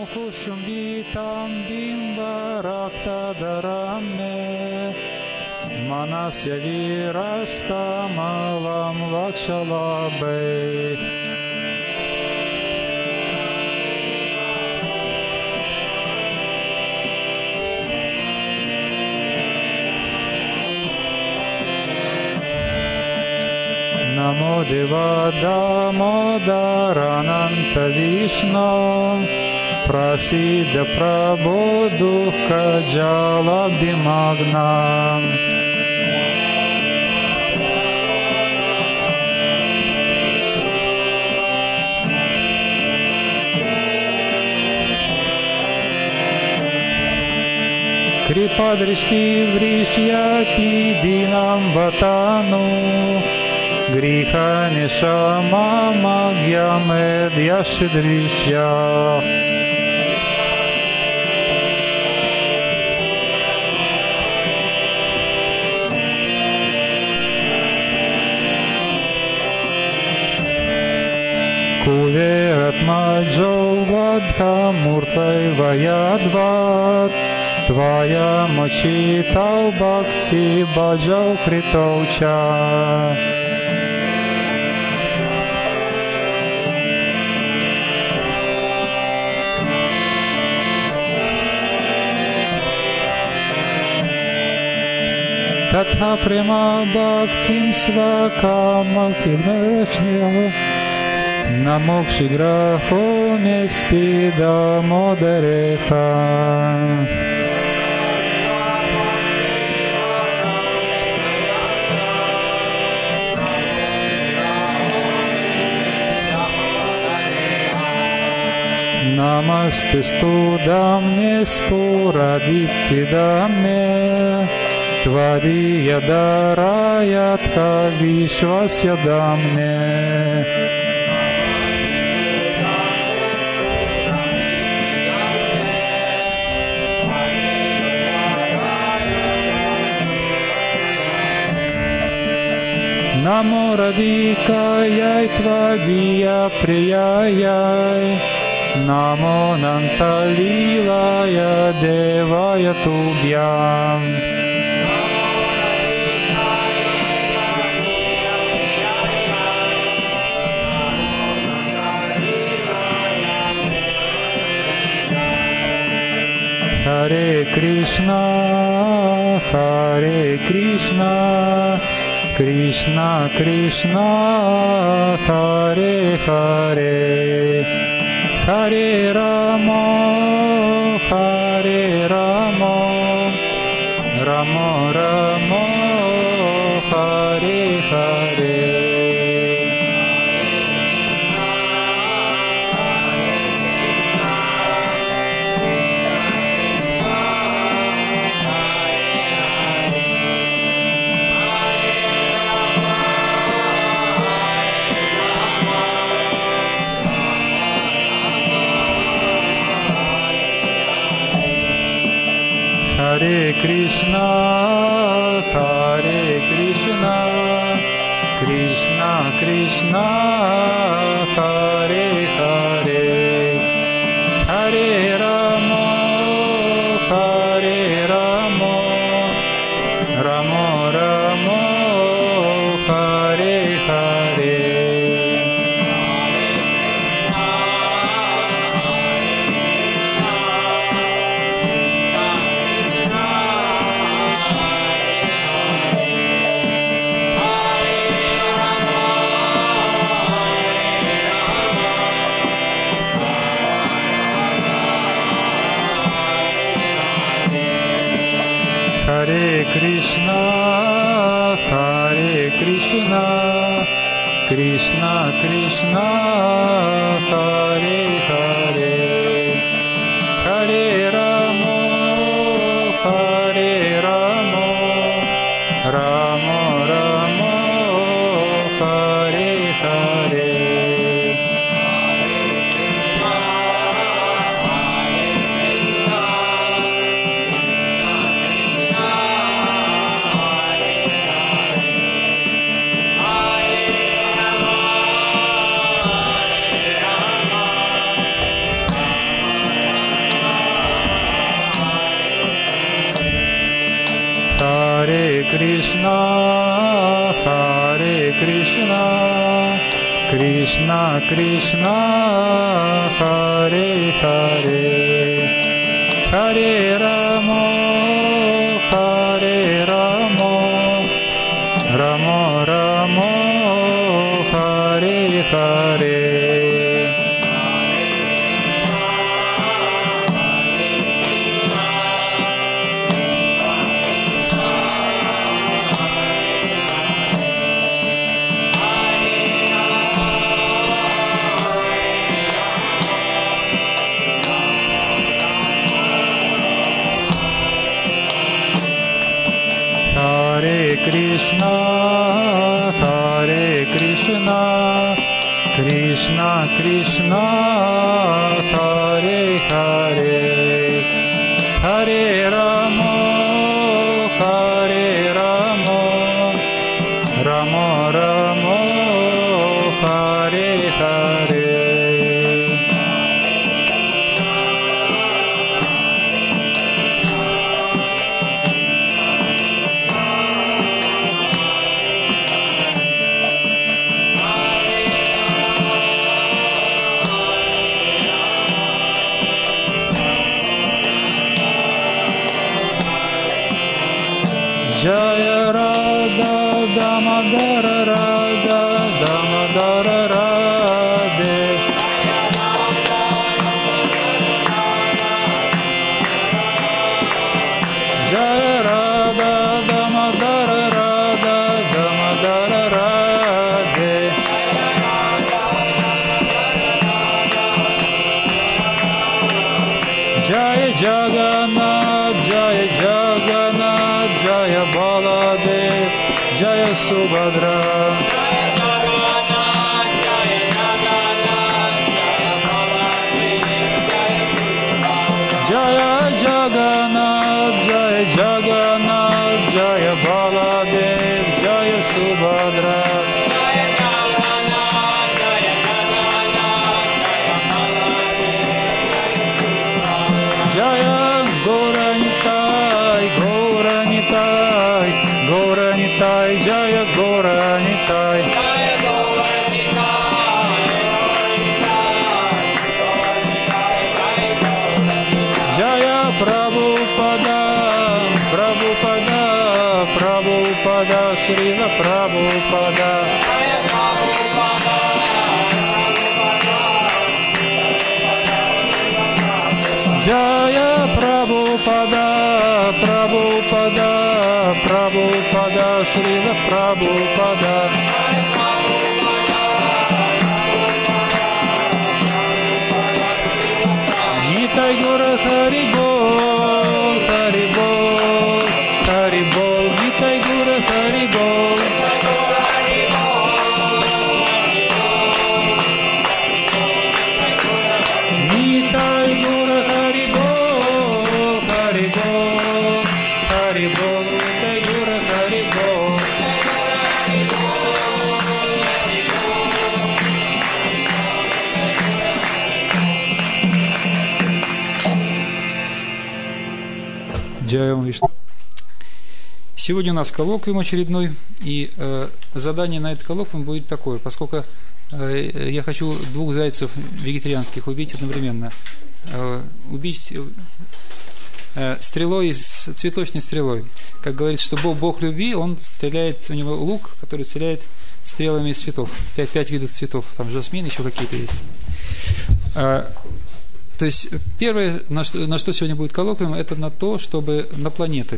Kushumbitam Bimbarakta Darame Manasya Virastamalam Vakshalabe Namo Deva Damodarananta Vishnu Prasiddha Prabhu Dukha Jalabdimagnam Kripadrishti Vrishyati Dinam Vatanu Griha Nishama Magyamed Yashidrishya Kuverat Majo Vadha Murtvai Vayadvat Tvaya Mochitau Bhakti Bhajau Kritaucha Tatha Prema Bhaktim Svakamaltimeshnya Namokšigraho Mesti Damodareha Namaste Studamne Sporadipti Damne Tvariya Darayatha Vishvasya Damne Namo Radhikayai Tvadiya Priyayai Namo Nantalilaya Devaya Tubhyam Hare Krishna Krishna Krishna Hare Hare Hare Rama Rama Rama Hare Hare Hare Krishna Krishna Krishna Hare Hare Hare Rama Rama Rama Hare Hare Hare Krishna Krishna Krishna Hare Hare Hare Rama Rama Rama Hare Hare Hare Krishna, Hare Krishna, Krishna Krishna, Hare Hare, Hare Rama, Hare Rama, Rama Rama, Hare Hare. Hare Krishna, Hare Krishna, Krishna Krishna, Hare Hare, Hare Rama, Hare Rama, Rama Rama, Hare Hare. Jaya Radha Damadara Radha Damadara Radhe, Jaya Radha Damadara Radha Damadara Radhe, Jaya Jagannath, Jaya Jagannath, Jaya Baladev, Jaya Subhadra, Jaya Jagannath, Jaya Jagannath, Jaya Baladev, Jaya Subhadra, Jaya Gauranitai, Gauranitai, Gauranitai, Jaya Gauranitai, Jaya Prabhupada, Prabhupada, Prabhupada, Srila Prabhupada, Jaya Prabhupada, Prabhupada, Prabhupada, Srila Prabhupada, Nitai Gora Hari Bol, Hari Bol, Hari Bol, Nitai Gora Hari Bol, Nitai Gora Hari Bol, Hari Bol, Hari Bol, Nitai Gora Hari Bol. Джай Вишну. Сегодня у нас коллоквиум очередной, и задание на этот коллоквиум будет такое, поскольку я хочу 2 зайцев вегетарианских убить одновременно. Убить стрелой, цветочной стрелой. Как говорится, что Бог любви, он стреляет, у него лук, который стреляет стрелами из цветов. 5 видов цветов, там жасмин, еще какие-то есть. То есть первое, на что сегодня будет коллоквиум, это на то, чтобы на планеты.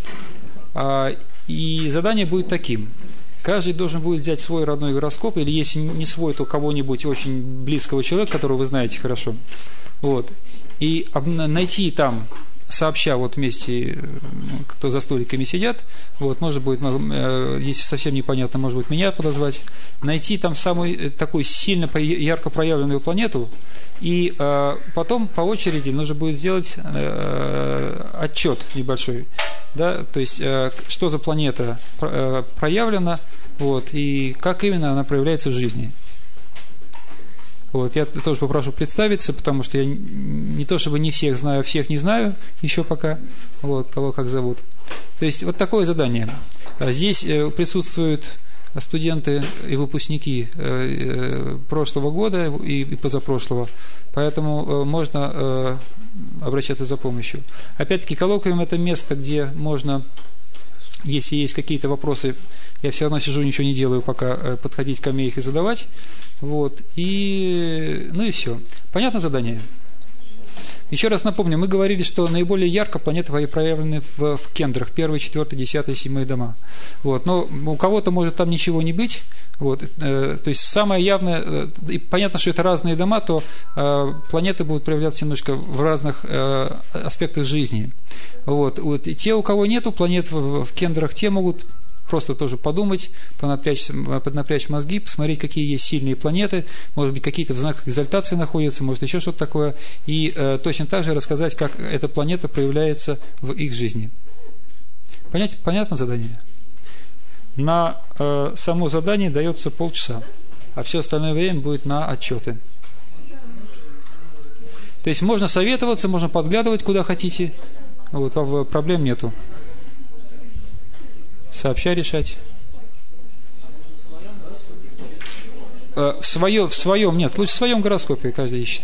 И задание будет таким. Каждый должен будет взять свой родной гороскоп, или если не свой, то кого-нибудь очень близкого человека, которого вы знаете хорошо. Вот. И найти там, сообща вот вместе, кто за столиками сидят, вот, может быть, если совсем непонятно, может быть, меня подозвать, найти там самую такую сильно ярко проявленную планету, и потом по очереди нужно будет сделать отчет небольшой, да, то есть что за планета проявлена, вот, и как именно она проявляется в жизни. Вот, я тоже попрошу представиться, потому что я не то чтобы не всех знаю, всех не знаю еще пока, вот, кого как зовут. То есть вот такое задание. Здесь присутствуют студенты и выпускники прошлого года и позапрошлого, поэтому можно обращаться за помощью. Опять-таки, коллоквиум – это место, где можно, если есть какие-то вопросы, я все равно сижу, ничего не делаю, пока подходить ко мне их и задавать. Вот. Ну и все. Понятно задание? Еще раз напомню, мы говорили, что наиболее ярко планеты проявлены в кендрах, 1, 4, 10, 7 дома. Вот. Но у кого-то может там ничего не быть. Вот. То есть самое явное, и понятно, что это разные дома, то планеты будут проявляться немножко в разных аспектах жизни. Вот. И те, у кого нету планет в кендрах, те могут просто тоже подумать, поднапрячь мозги, посмотреть, какие есть сильные планеты, может быть, какие-то в знаках экзальтации находятся, может, еще что-то такое, и точно так же рассказать, как эта планета проявляется в их жизни. Понятно задание? На само задание дается полчаса, а все остальное время будет на отчеты. То есть можно советоваться, можно подглядывать, куда хотите, вот, проблем нету. Сообща решать. В своем, нет, лучше в своем гороскопе каждый ищет.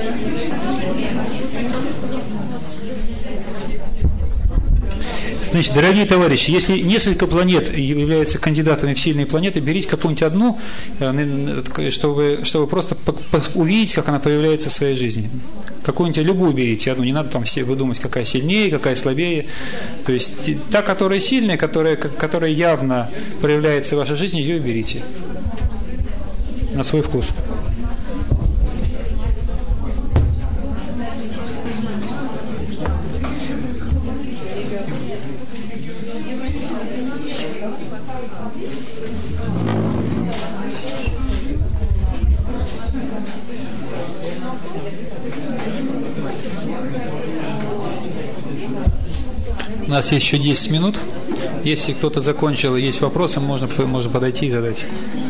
Значит, дорогие товарищи, если несколько планет являются кандидатами в сильные планеты, берите какую-нибудь одну, чтобы просто увидеть, как она появляется в своей жизни. Какую-нибудь любую берите одну, не надо там все выдумать, какая сильнее, какая слабее. То есть та, которая сильная, которая явно проявляется в вашей жизни, ее и берите. На свой вкус. У нас есть еще 10 минут. Если кто-то закончил и есть вопросы, можно подойти и задать.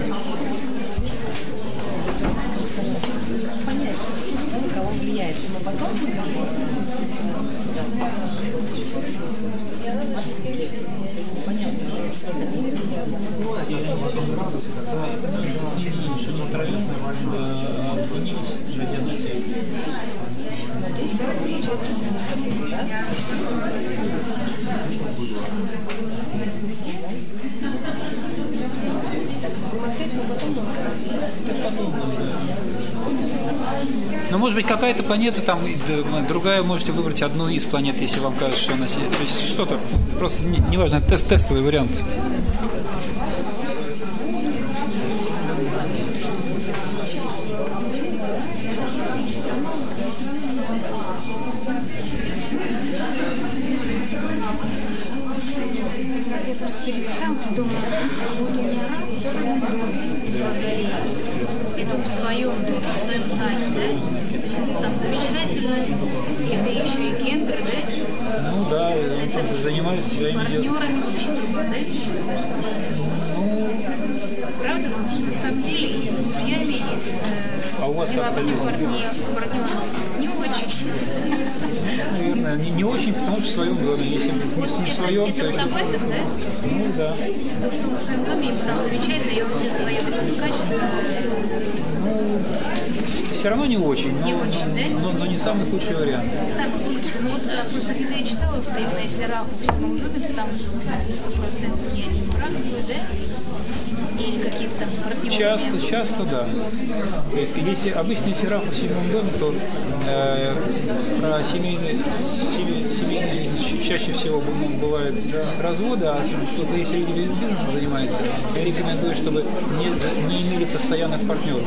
Но может быть какая-то планета там, другая, можете выбрать одну из планет, если вам кажется, что она сидит. То есть что-то, просто неважно, тестовый вариант. Я просто переписала, думаю, вот у меня рак в своем доме, и тут в своем доме, в своем знаке, да? То есть это там замечательно, это еще и кендры, да? Ну да, это занимаются своими делами. С партнерами вообще трудно, да? Правда? На самом деле и с мужьями, и с партнерами не очень. Наверное, не очень, потому что в своем доме. Если не в своем, то еще... об этом, да? Ну да. То, что в своем доме, ему там замечательно, и он все свои качества... Все равно не очень, не очень, да? но не самый худший вариант. Не самый худший. Ну вот просто где-то я читала, что именно если рак в седьмом доме, то там уже 100% не один брак будет, да? Или какие-то там партнеры? Часто, да. То есть, если обычно если рак в седьмом доме, то про семейную жизнь чаще всего бывают разводы, а что если люди бизнесом занимаются, я рекомендую, чтобы не имели постоянных партнеров.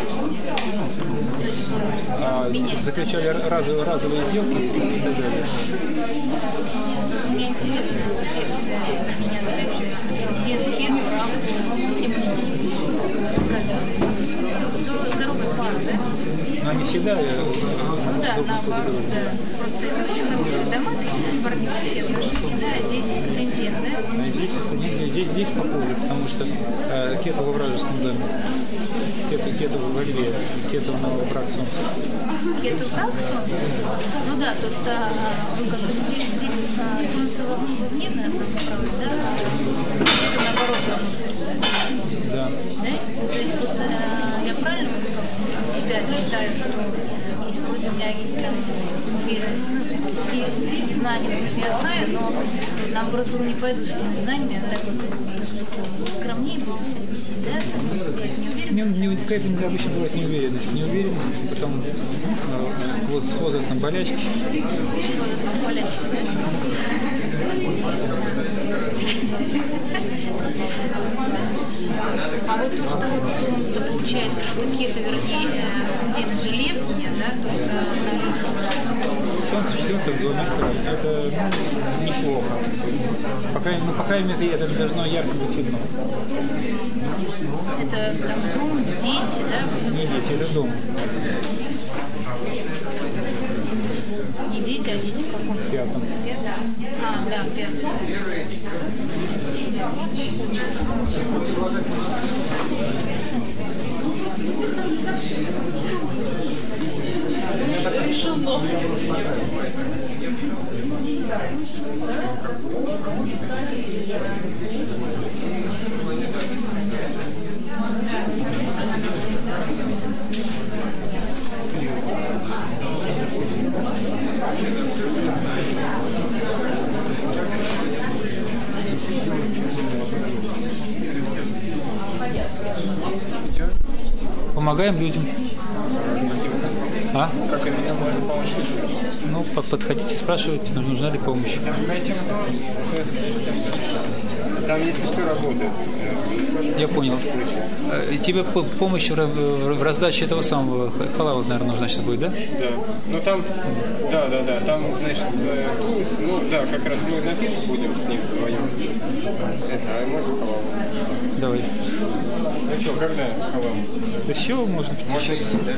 Заключали разовые сделки и так далее. Мне интересно, меня где здоровая пара, да? Но они всегда... Ну да, наоборот, да. Просто это очень хорошие дома, такие партнерские отношения, да, а здесь асцендент, да? Здесь похоже, потому что Кету во вражеском доме. Кету во Льве, Кету на враг Солнца. Кету враг Солнца? Ну да, тут как бы здесь Солнце вовне, наверное, знания, допустим, я знаю, но на образу не пойду с этими знаниями, а так вот скромнее буду себя вести, да? Неуверенность. Какая-то обычно бывает неуверенность. Неуверенность, потом вот с возрастом болячки. С возрастом болячки, да? А вот то, что вот солнце, получается, что кету, вернее, асцендент Желеб, да, то есть солнце в 4-м доме, это неплохо. По крайней мере, это должно ярко быть видно. Это там дом, дети, да? Не дети, это дом. Не дети, а дети в каком? В 5-м. А, да, в 5-м. Решено. Помогаем людям. А? Как именно можно помочь? Ну, подходите, спрашивайте, нужна ли помощь. Там, если что, работает. Я понял. Тебе помощь в раздаче этого самого халава, наверное, нужна сейчас будет, да? Да. Ну там, да. Там, значит, ну да, как раз мы на фишку будем с ним вдвоем. Это, а можно халаву? Давай. Ну что, когда халаву? Да все, можно. Можно идти, да?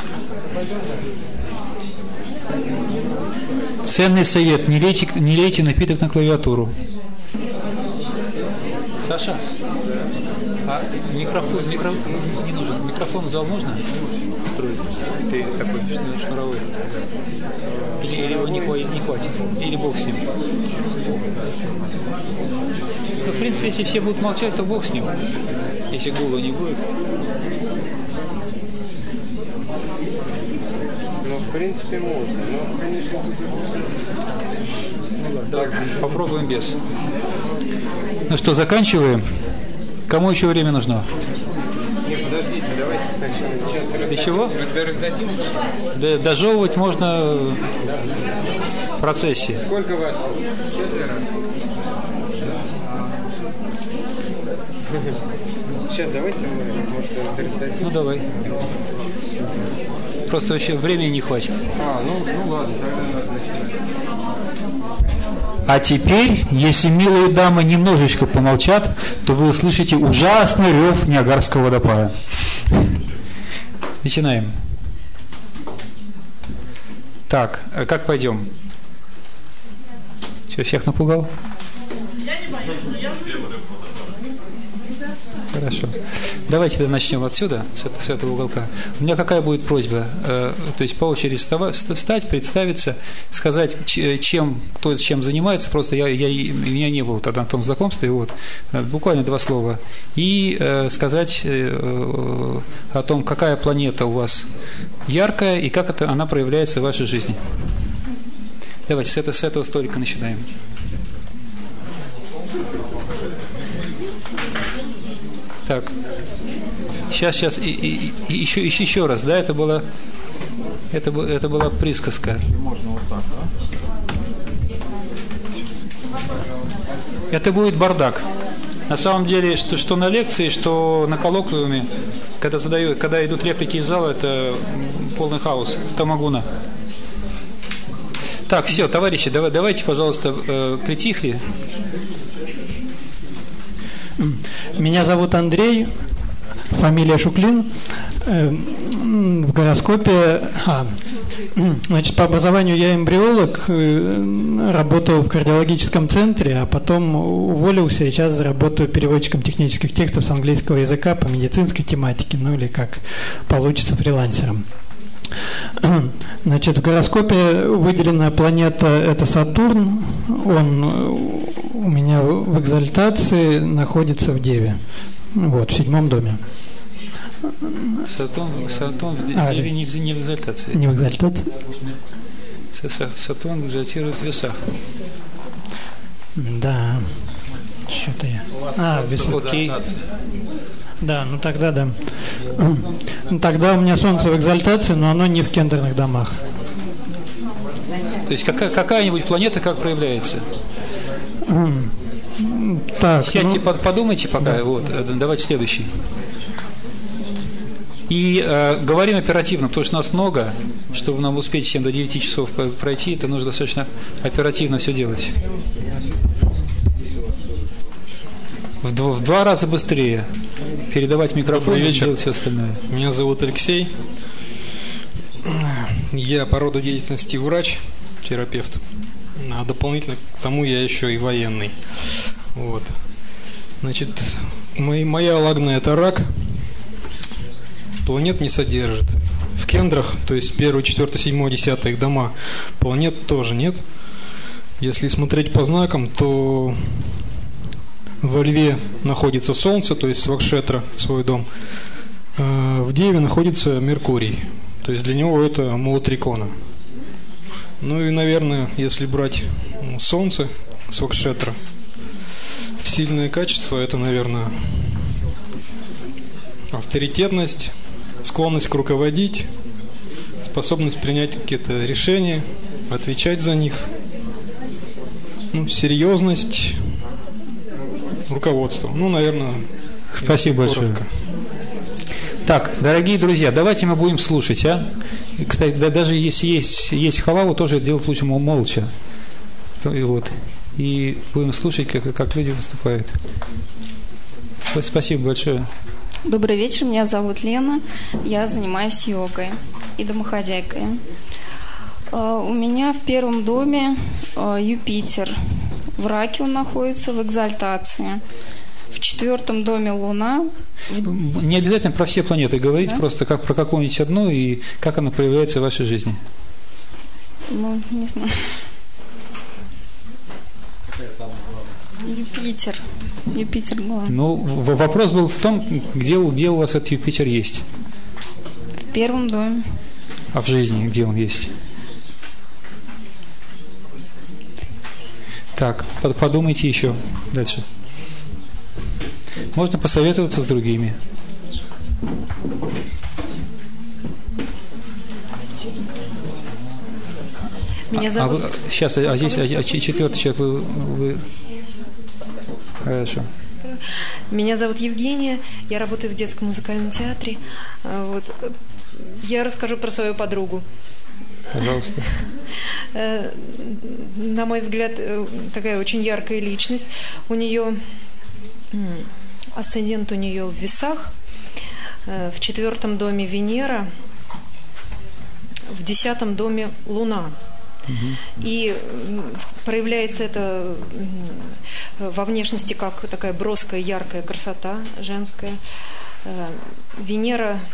Ценный совет. Не лейте напиток на клавиатуру. Саша, а микрофон не нужен. Микрофон в зал нужно строить? Ты такой шнуровой. Или его не хватит. Или Бог с ним. Ну, в принципе, если все будут молчать, то Бог с ним. Если гула не будет. Ну, в принципе, можно. Но, конечно, ну, ладно, давай попробуем без. Ну что, заканчиваем? Кому еще время нужно? Не, подождите, давайте сначала. Сейчас раздадим. чего? Раздадим. Да, дожевывать можно в процессе. Сколько вас тут? 4? Сейчас давайте мы, может, раздадим. Ну давай. Просто вообще времени не хватит. Ну ладно, тогда надо начинать. А теперь, если милые дамы немножечко помолчат, то вы услышите ужасный рев Ниагарского водопада. Начинаем. Так, как пойдем? Что, всех напугал? Я не боюсь, но я Хорошо. Давайте тогда начнем отсюда, с этого уголка. У меня какая будет просьба? То есть по очереди встать, представиться, сказать, кто чем занимается. Просто меня не было тогда на том знакомстве. Вот, буквально 2 слова. И сказать о том, какая планета у вас яркая и как она проявляется в вашей жизни. Давайте с этого столика начинаем. Так, сейчас и еще раз, да, это была присказка. Можно вот так, да? Это будет бардак. На самом деле, что на лекции, что на коллоквиуме, когда идут реплики из зала, это полный хаос, тамагуна. Так, все, товарищи, давайте, пожалуйста, притихли. Меня зовут Андрей, фамилия Шуклин. В гороскопе... Значит, по образованию я эмбриолог, работал в кардиологическом центре, а потом уволился и сейчас работаю переводчиком технических текстов с английского языка по медицинской тематике, ну или как получится, фрилансером. Значит, в гороскопе выделенная планета – это Сатурн. Он у меня в экзальтации находится в Деве, вот, в 7-м доме. Сатурн в Деве не в экзальтации. Не в экзальтации? Сатурн экзальтирует в весах. Да. Что-то я... весах. Окей. Да, ну тогда да. Тогда у меня Солнце в экзальтации, но оно не в кендерных домах. То есть какая-нибудь планета как проявляется? Так, сядьте, подумайте пока. Да. Вот, давайте следующий. И говорим оперативно, потому что нас много. Чтобы нам успеть 7 до 9 часов пройти, это нужно достаточно оперативно все делать. В 2 раза быстрее передавать микрофон и делать все остальное. Меня зовут Алексей. Я по роду деятельности врач, терапевт. А дополнительно к тому я еще и военный. Вот. Значит, моя лагна — это рак. Планет не содержит. В кендрах, то есть 1, 4, 7, 10 их дома, планет тоже нет. Если смотреть по знакам, то во Льве находится Солнце, то есть Свакшетра, свой дом. В Деве находится Меркурий, то есть для него это Мулатрикона. Ну и, наверное, если брать Солнце, Свакшетра, сильное качество — это, наверное, авторитетность, склонность руководить, способность принять какие-то решения, отвечать за них, серьезность, руководство. Наверное, спасибо большое. Так, дорогие друзья, давайте мы будем слушать, И, кстати, даже если есть халаву, тоже делать лучше молча. И будем слушать, как люди выступают. Спасибо большое. Добрый вечер, меня зовут Лена, я занимаюсь йогой и домохозяйкой. У меня в первом доме Юпитер, в раке он находится, в экзальтации. В 4 доме Луна. Не обязательно про все планеты говорить, да? Просто как про какую-нибудь одну и как она проявляется в вашей жизни. Не знаю. Юпитер главный. Вопрос был в том, где у вас этот Юпитер есть? В первом доме. А в жизни где он есть? Так, подумайте еще дальше. Можно посоветоваться с другими. Меня зовут... Сейчас, здесь 4-й человек, вы... Хорошо. Меня зовут Евгения, я работаю в детском музыкальном театре. Я расскажу про свою подругу. Пожалуйста. На мой взгляд, такая очень яркая личность. У нее асцендент в весах, в 4 доме Венера, в 10 доме Луна. И проявляется это во внешности как такая броская, яркая красота женская. Венера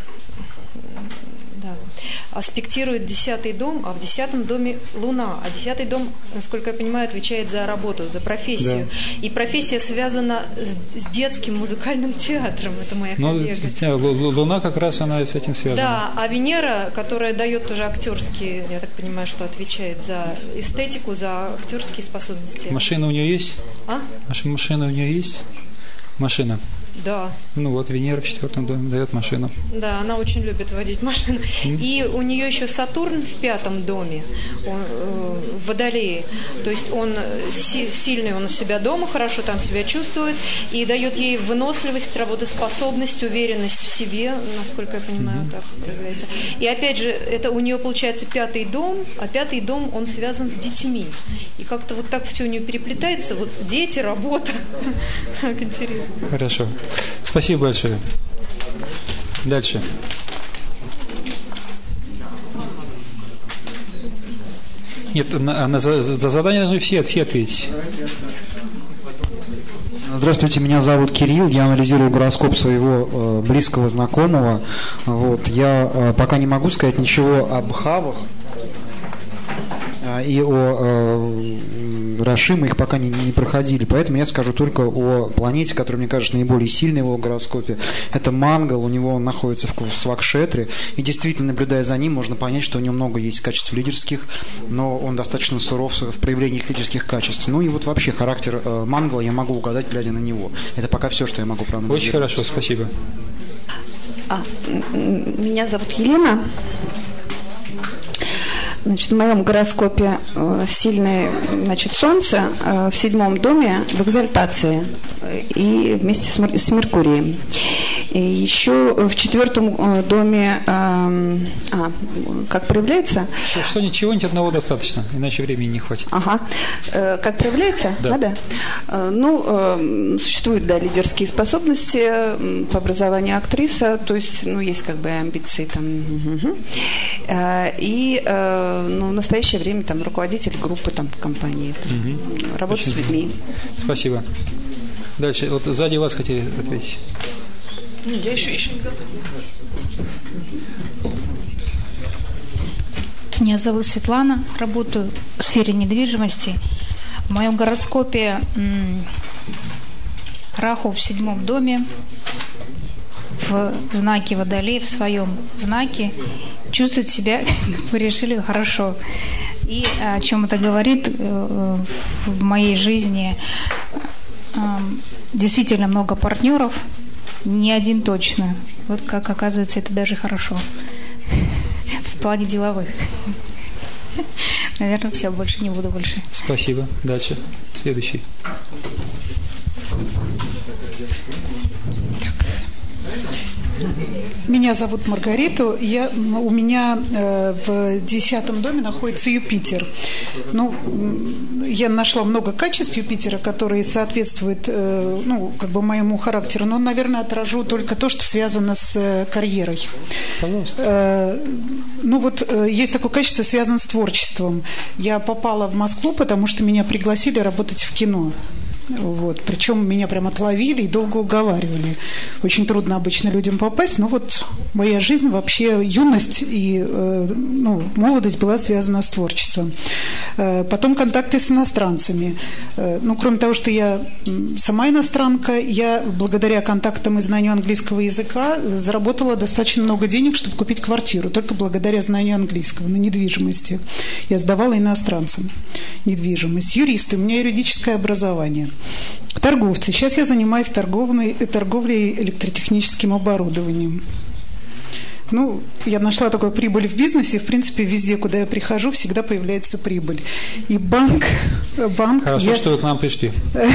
аспектирует 10 дом, а в 10 доме Луна. А 10 дом, насколько я понимаю, отвечает за работу, за профессию. Да. И профессия связана с детским музыкальным театром. Это моя коллега. Луна как раз она с этим связана. Да, а Венера, которая дает тоже актерские, я так понимаю, что отвечает за эстетику, за актерские способности. Машина у нее есть? Машина у нее есть? Машина. Да. Венера в 4 доме дает машину. Да, она очень любит водить машину. И у нее еще Сатурн в 5 доме, в Водолее. То есть он сильный, он у себя дома, хорошо там себя чувствует и дает ей выносливость, работоспособность, уверенность в себе, насколько я понимаю, так проявляется. И опять же, это у нее получается 5 дом, а 5 дом, он связан с детьми. И как-то вот так все у нее переплетается. Вот дети, работа. Как интересно. Хорошо. Спасибо большое. Дальше. Нет, за задание должны все ответить. Здравствуйте, меня зовут Кирилл, я анализирую гороскоп своего близкого знакомого. Я пока не могу сказать ничего об хавах. и о Раши мы их пока не проходили. Поэтому я скажу только о планете, которая, мне кажется, наиболее сильная в его гороскопе. Это Мангал, у него он находится в Свакшетре. И действительно, наблюдая за ним, можно понять, что у него много есть качеств лидерских, но он достаточно суров в проявлении их лидерских качеств. Ну и вот вообще характер Мангала я могу угадать, глядя на него. Это пока все, что я могу проанализировать. Очень хорошо, спасибо. Меня зовут Елена. Значит, в моем гороскопе сильное, значит, Солнце в 7 доме в экзальтации и вместе с Меркурием. И еще в 4 доме, как проявляется? Что ничего-нибудь одного достаточно, иначе времени не хватит. Ага. Как проявляется? Да. Ну, существуют, да, лидерские способности, по образованию актриса, то есть, ну, есть как бы амбиции там. И ну, в настоящее время там руководитель группы там компании, работа с людьми. Спасибо. Дальше. Вот сзади вас хотели ответить. Я еще не готова. Меня зовут Светлана, работаю в сфере недвижимости. В моем гороскопе Раху в 7 доме, в знаке Водолей, в своем знаке, чувствует себя, как вы решили, хорошо. И о чем это говорит в моей жизни? Действительно много партнеров, не один точно. Вот как оказывается, это даже хорошо. В плане деловых. Наверное, все, больше не буду больше. Спасибо. Дальше. Следующий. Меня зовут Маргарита. У меня в 10 доме находится Юпитер. Ну, я нашла много качеств Юпитера, которые соответствуют, ну, как бы моему характеру. Но, наверное, отражу только то, что связано с карьерой. Пожалуйста. Ну, вот есть такое качество, связано с творчеством. Я попала в Москву, потому что меня пригласили работать в кино. Вот. Причем меня прям отловили и долго уговаривали. Очень трудно обычно людям попасть, но вот моя жизнь, вообще юность и ну, молодость была связана с творчеством. Потом контакты с иностранцами. Ну, кроме того, что я сама иностранка, я благодаря контактам и знанию английского языка заработала достаточно много денег, чтобы купить квартиру, только благодаря знанию английского на недвижимости. Я сдавала иностранцам недвижимость. Юристы, у меня юридическое образование. Торговцы. Сейчас я занимаюсь торговлей электротехническим оборудованием. Ну, я нашла такую прибыль в бизнесе, и, в принципе, везде, куда я прихожу, всегда появляется прибыль. И банк... Хорошо, что вы к нам пришли.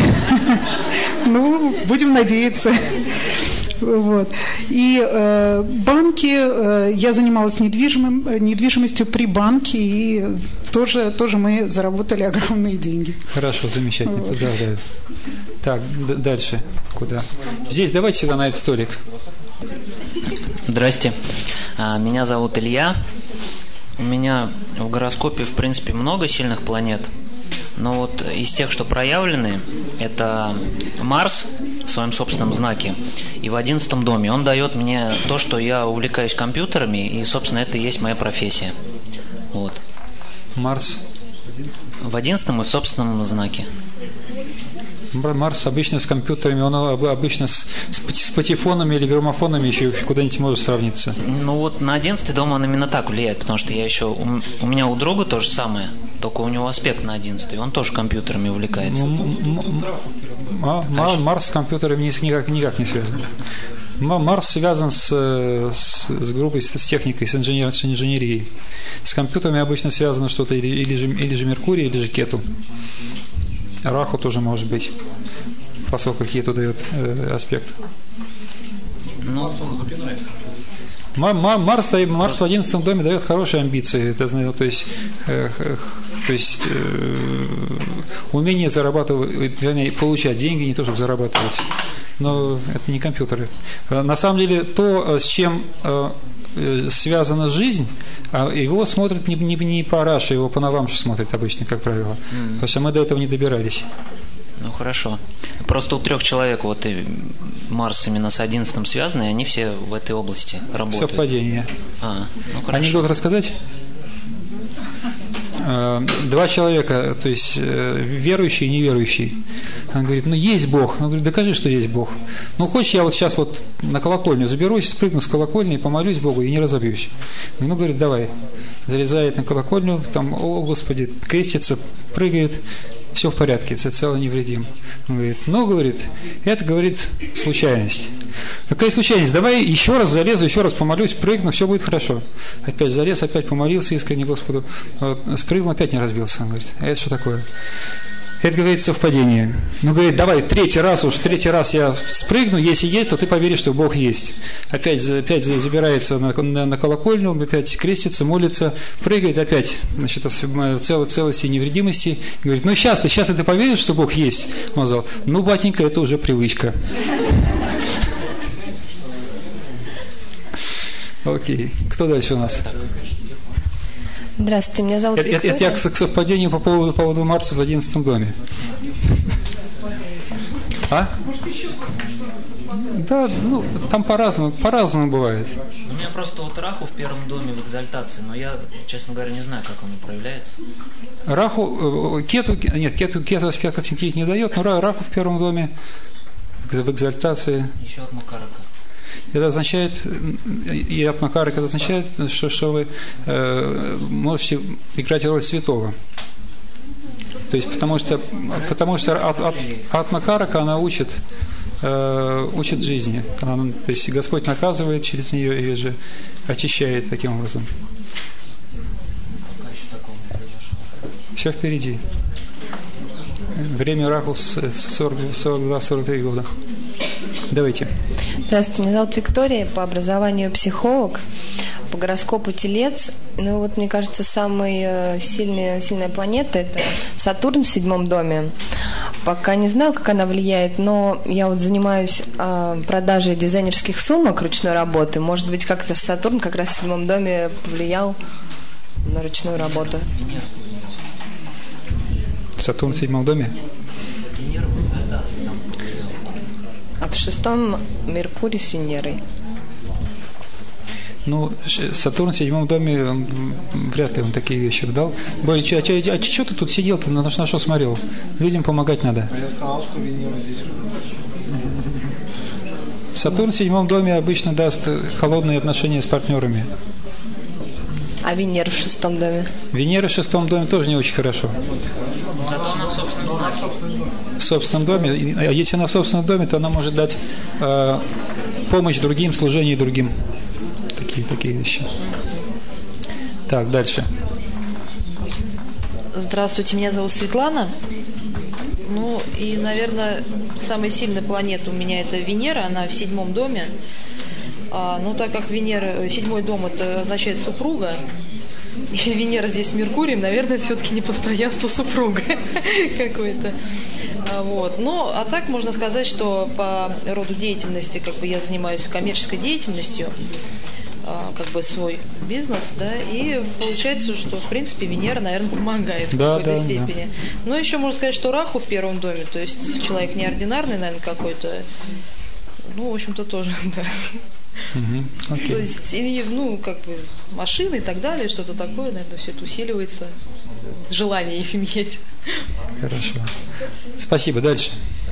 Ну, будем надеяться. Вот. И банки, я занималась недвижимостью при банке, и тоже мы заработали огромные деньги. Хорошо, замечательно, поздравляю. Так, дальше. Куда? Здесь, давайте сюда, на этот столик. Здрасте. Меня зовут Илья. У меня в гороскопе, в принципе, много сильных планет. Но вот из тех, что проявлены, это Марс в своем собственном знаке и в 11 доме. Он дает мне то, что я увлекаюсь компьютерами, и, собственно, это и есть моя профессия. Вот. Марс? В 11 и в собственном знаке. Марс обычно с компьютерами, он обычно с патефонами или граммофонами еще куда-нибудь может сравниться. Ну вот на 11 дом он именно так влияет, потому что я еще... У меня у друга то же самое, только у него аспект на 11, и он тоже компьютерами увлекается. Марс с компьютерами никак не связан. Марс связан с группой, с техникой, с инженерией. С компьютерами обычно связано что-то или же Меркурий, или же Кету. Раху тоже может быть, поскольку Кету дает аспект. Ну, Марс в 11 доме дает хорошие амбиции, то есть умение зарабатывать, вернее, получать деньги, не то чтобы зарабатывать. Но это не компьютеры. На самом деле, то, с чем связана жизнь, его смотрят не по Раше, его по Навамше смотрят обычно, как правило. Потому что мы до этого не добирались. Ну, хорошо. Просто у 3 человек вот и Марс именно с 11 связаны, и они все в этой области работают. Совпадение. Ну, хорошо. Анекдот рассказать? два человека, то есть верующий и неверующий. Он говорит, ну есть Бог. Он говорит, докажи, что есть Бог. Ну хочешь, я вот сейчас вот на колокольню заберусь, спрыгну с колокольни, помолюсь Богу и не разобьюсь. Ну, говорит, давай. Залезает на колокольню, там, о Господи, крестится, прыгает, все в порядке, целый невредим. Он говорит, ну, говорит, это, говорит, случайность. Какая случайность? Давай еще раз залезу, еще раз помолюсь, прыгну, все будет хорошо. Опять залез, опять помолился искренне Господу, вот, спрыгнул, опять не разбился. Он говорит, а это что такое? Это, говорит, совпадение. Ну, говорит, давай, третий раз я спрыгну, если есть, то ты поверишь, что Бог есть. Опять забирается на колокольню, опять крестится, молится, прыгает, опять, значит, в целости и невредимости. Говорит, ну, сейчас ты поверишь, что Бог есть? Он сказал, ну, батенька, это уже привычка. Окей. Кто дальше у нас? Здравствуйте, меня зовут Виктория. Это я к совпадению по поводу Марса в 11 доме. А? Да, ну, там по-разному бывает. У меня просто вот Раху в первом доме в экзальтации, но я, честно говоря, не знаю, как он проявляется. Кету аспектов никаких не дает, но Раху в первом доме в экзальтации. Еще от Макарака. Это означает, и от Макарак это означает, что вы можете играть роль святого. То есть, потому что от Макарака она учит жизни. То есть Господь наказывает через нее или же очищает таким образом. Все впереди. Время Раху 42-43 года. Давайте. Здравствуйте, меня зовут Виктория, по образованию психолог, по гороскопу Телец. Ну вот, мне кажется, самая сильная планета – это Сатурн в 7 доме. Пока не знаю, как она влияет, но я вот занимаюсь продажей дизайнерских сумок ручной работы. Может быть, как-то Сатурн как раз в 7 доме повлиял на ручную работу. Сатурн в 7 доме? А в 6-м Меркурий с Венерой. Ну, Сатурн в 7 доме, вряд ли он такие вещи дал. Бой, что ты тут сидел-то, на что смотрел? Людям помогать надо. Я сказал, что Венера здесь. Сатурн в 7 доме обычно даст холодные отношения с партнерами. А Венера в 6 доме? Венера в 6 доме тоже не очень хорошо. Зато она в собственном знаке. В собственном доме. А если она в собственном доме, то она может дать помощь другим, служение другим. Такие вещи. Так, дальше. Здравствуйте, меня зовут Светлана. Ну, и, наверное, самая сильная планета у меня это Венера, она в 7 доме. Ну, так как Венера, 7 дом это означает супруга, и Венера здесь с Меркурием, наверное, все-таки не постоянство супруга какое-то. Вот. Ну, а так можно сказать, что по роду деятельности, как бы я занимаюсь коммерческой деятельностью, как бы свой бизнес, да, и получается, что, в принципе, Венера, наверное, помогает в какой-то степени. Да. Но еще можно сказать, что Раху в 1 доме, то есть человек неординарный, наверное, какой-то, ну, в общем-то, тоже, да. Okay. То есть, ну, как бы машины и так далее, что-то такое, наверное, все это усиливается, желание их иметь. Хорошо. Спасибо. Дальше.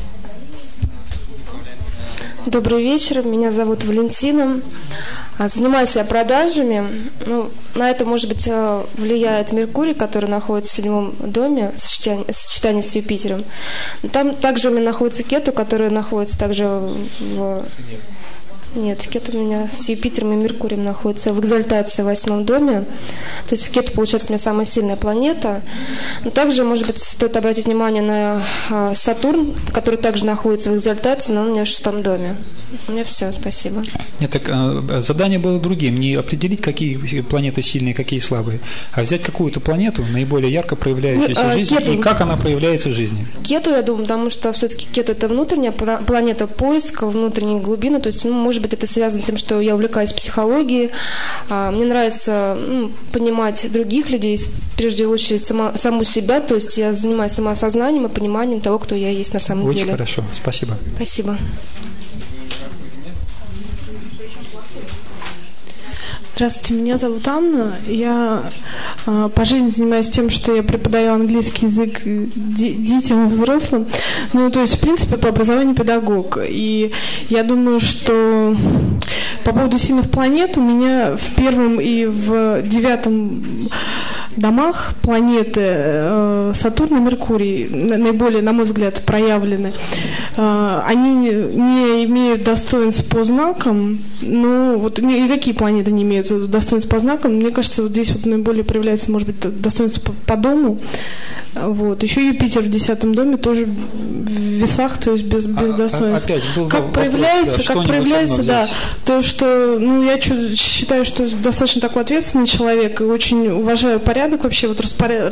Добрый вечер, меня зовут Валентина. Занимаюсь я продажами. Ну, на это, может быть, влияет Меркурий, который находится в 7 доме, сочетание с Юпитером. Там также у меня находится Кету, который находится также в... Нет, Кету у меня с Юпитером и Меркурием находится в экзальтации в 8 доме. То есть Кету, получается, у меня самая сильная планета. Но также, может быть, стоит обратить внимание на Сатурн, который также находится в экзальтации, но он у меня в 6 доме. У меня все, спасибо. Нет, так задание было другим. Не определить, какие планеты сильные, какие слабые, а взять какую-то планету, наиболее ярко проявляющуюся в жизни, Кету, и как она проявляется в жизни. Кету, я думаю, потому что все-таки Кету – это внутренняя планета поиска, внутренней глубины. То есть, ну, может быть, это связано с тем, что я увлекаюсь психологией. Мне нравится понимать других людей, прежде очередь саму себя. То есть я занимаюсь самоосознанием и пониманием того, кто я есть на самом деле. Очень хорошо. Спасибо. Спасибо. Здравствуйте, меня зовут Анна. Я по жизни занимаюсь тем, что я преподаю английский язык детям и взрослым. Ну, то есть, в принципе, по образованию педагог. И я думаю, что по поводу сильных планет у меня в 1 и в 9 домах планеты Сатурн и Меркурий наиболее, на мой взгляд, проявлены. Они не имеют достоинств по знакам. Ну, вот никакие планеты не имеют достоинств по знакам. Мне кажется, вот здесь вот наиболее проявляется, может быть, достоинство по дому. Вот. Еще Юпитер в 10 доме тоже в весах, то есть без достоинств. Как проявляется, да, то, что, ну, я считаю, что достаточно такой ответственный человек и очень уважаю порядок вообще, вот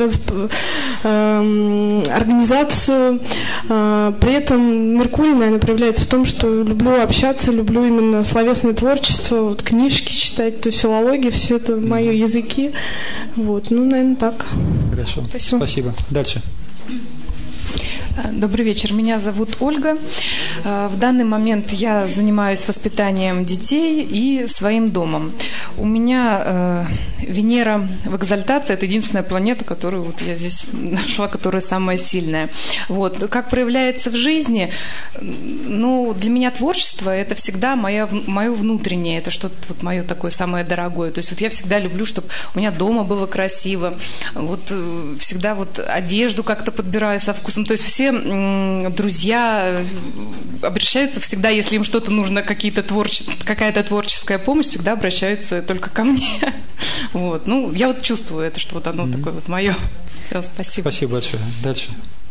организацию. При этом Меркурий, наверное, проявляется в том, что люблю общаться, люблю именно словесное творчество, вот, книжки читать, то есть филология, все это мои языки. Вот, ну, наверное, так. Хорошо. Спасибо. Дальше. Добрый вечер. Меня зовут Ольга. В данный момент я занимаюсь воспитанием детей и своим домом. У меня Венера в экзальтации – это единственная планета, которую вот я здесь нашла, которая самая сильная. Вот. Как проявляется в жизни? Ну, для меня творчество – это всегда мое внутреннее, это что-то вот мое такое самое дорогое. То есть вот я всегда люблю, чтобы у меня дома было красиво. Вот всегда вот одежду как-то подбираю со вкусом. То есть все друзья обращаются всегда, если им что-то нужно, какая-то творческая помощь, всегда обращаются только ко мне. Вот. Ну, я вот чувствую это, что вот оно такое вот мое. Все, спасибо. Спасибо большое. Дальше.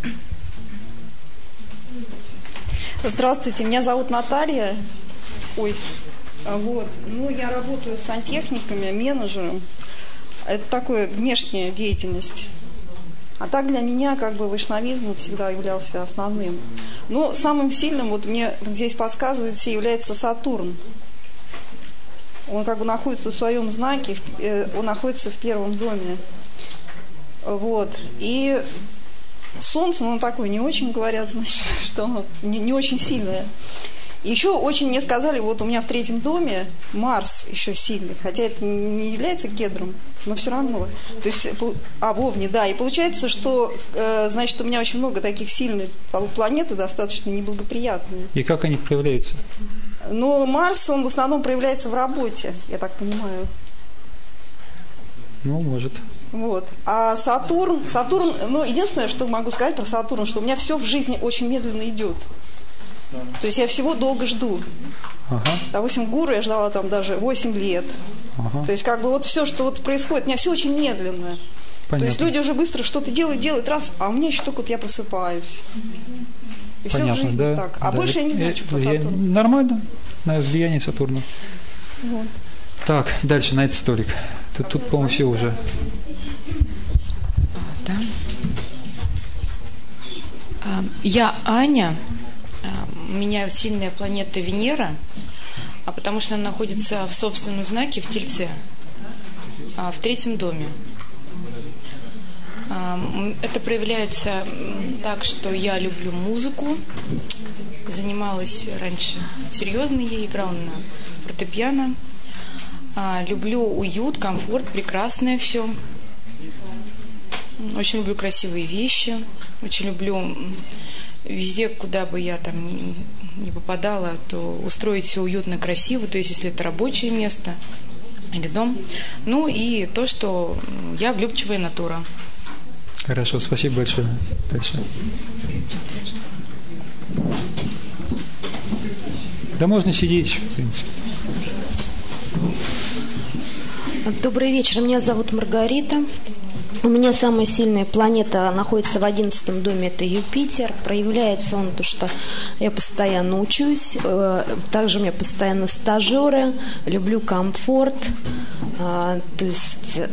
Здравствуйте, меня зовут Наталья. Вот. Ну, я работаю с сантехниками, менеджером. Это такая внешняя деятельность. А так для меня как бы вайшнавизм всегда являлся основным. Но самым сильным, вот мне здесь подсказывает, является Сатурн. Он как бы находится в своем знаке, он находится в 1 доме. Вот. И Солнце, ну, такое не очень, говорят, значит, что оно не очень сильное. Еще очень мне сказали, вот у меня в 3 доме Марс еще сильный, хотя это не является кедром, но все равно. То есть, в Овне, да. И получается, что, значит, у меня очень много таких сильных планет, достаточно неблагоприятные. И как они проявляются? Но Марс, он в основном проявляется в работе, я так понимаю. Ну, может. Вот. А Сатурн, ну, единственное, что могу сказать про Сатурн, что у меня все в жизни очень медленно идет. То есть я всего долго жду. Допустим, гуру я ждала там даже 8 лет. То есть как бы вот все, что вот происходит, у меня все очень медленно. Понятно. То есть люди уже быстро что-то делают раз, а у меня еще только вот я просыпаюсь. И понятно, все в жизни да, так. А да, больше я не знаю, что про Сатурн. Нормально, на влияние Сатурна. Вот. Так, дальше на этот столик. Тут по-моему, все уже. Да. Я Аня. У меня сильная планета Венера, потому что она находится в собственном знаке в Тельце, в 3 доме. Это проявляется так, что я люблю музыку, занималась раньше серьезно ей, играла на фортепиано. Люблю уют, комфорт, прекрасное все. Очень люблю красивые вещи, очень люблю везде, куда бы я там не попадала, то устроить все уютно, красиво, то есть если это рабочее место или дом. Ну и то, что я влюбчивая натура. Хорошо, спасибо большое. Дальше. Да можно сидеть, в принципе. Добрый вечер, меня зовут Маргарита. У меня самая сильная планета находится в 11 доме, это Юпитер. Проявляется он, то что я постоянно учусь, также у меня постоянно стажеры, люблю комфорт, то есть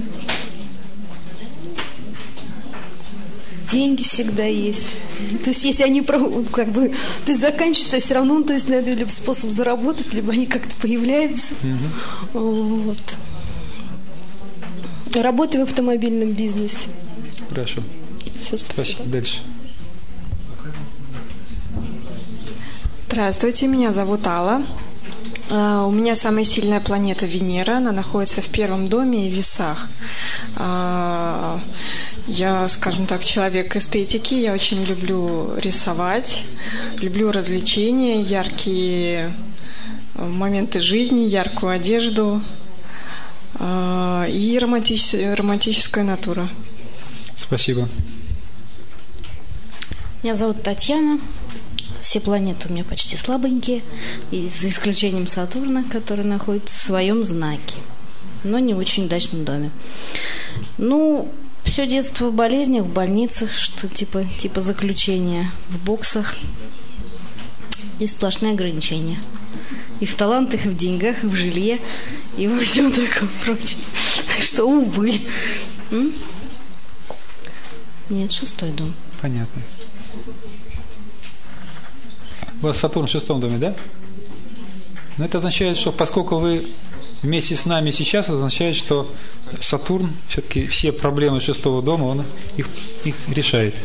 деньги всегда есть. То есть если они как бы, то есть заканчиваются, все равно, то есть надо либо способ заработать, либо они как-то появляются. Вот. Работаю в автомобильном бизнесе. Хорошо. Все, спасибо. Дальше. Здравствуйте, меня зовут Алла. У меня самая сильная планета Венера, она находится в первом доме и в весах. Я, скажем так, человек эстетики, я очень люблю рисовать, люблю развлечения, яркие моменты жизни, яркую одежду и романтическая натура. Спасибо. Меня зовут Татьяна. Все планеты у меня почти слабенькие, и за исключением Сатурна, который находится в своем знаке, но не в очень удачном доме. Ну, все детство в болезнях, в больницах, что типа заключения, в боксах. И сплошные ограничения. И в талантах, и в деньгах, и в жилье, и во всем таком прочем. Так что, увы. Нет, 6-й дом. Понятно. У вас Сатурн в 6-м доме, да? Но это означает, что поскольку вы вместе с нами сейчас, это означает, что Сатурн все-таки все проблемы 6-го дома, он их решает.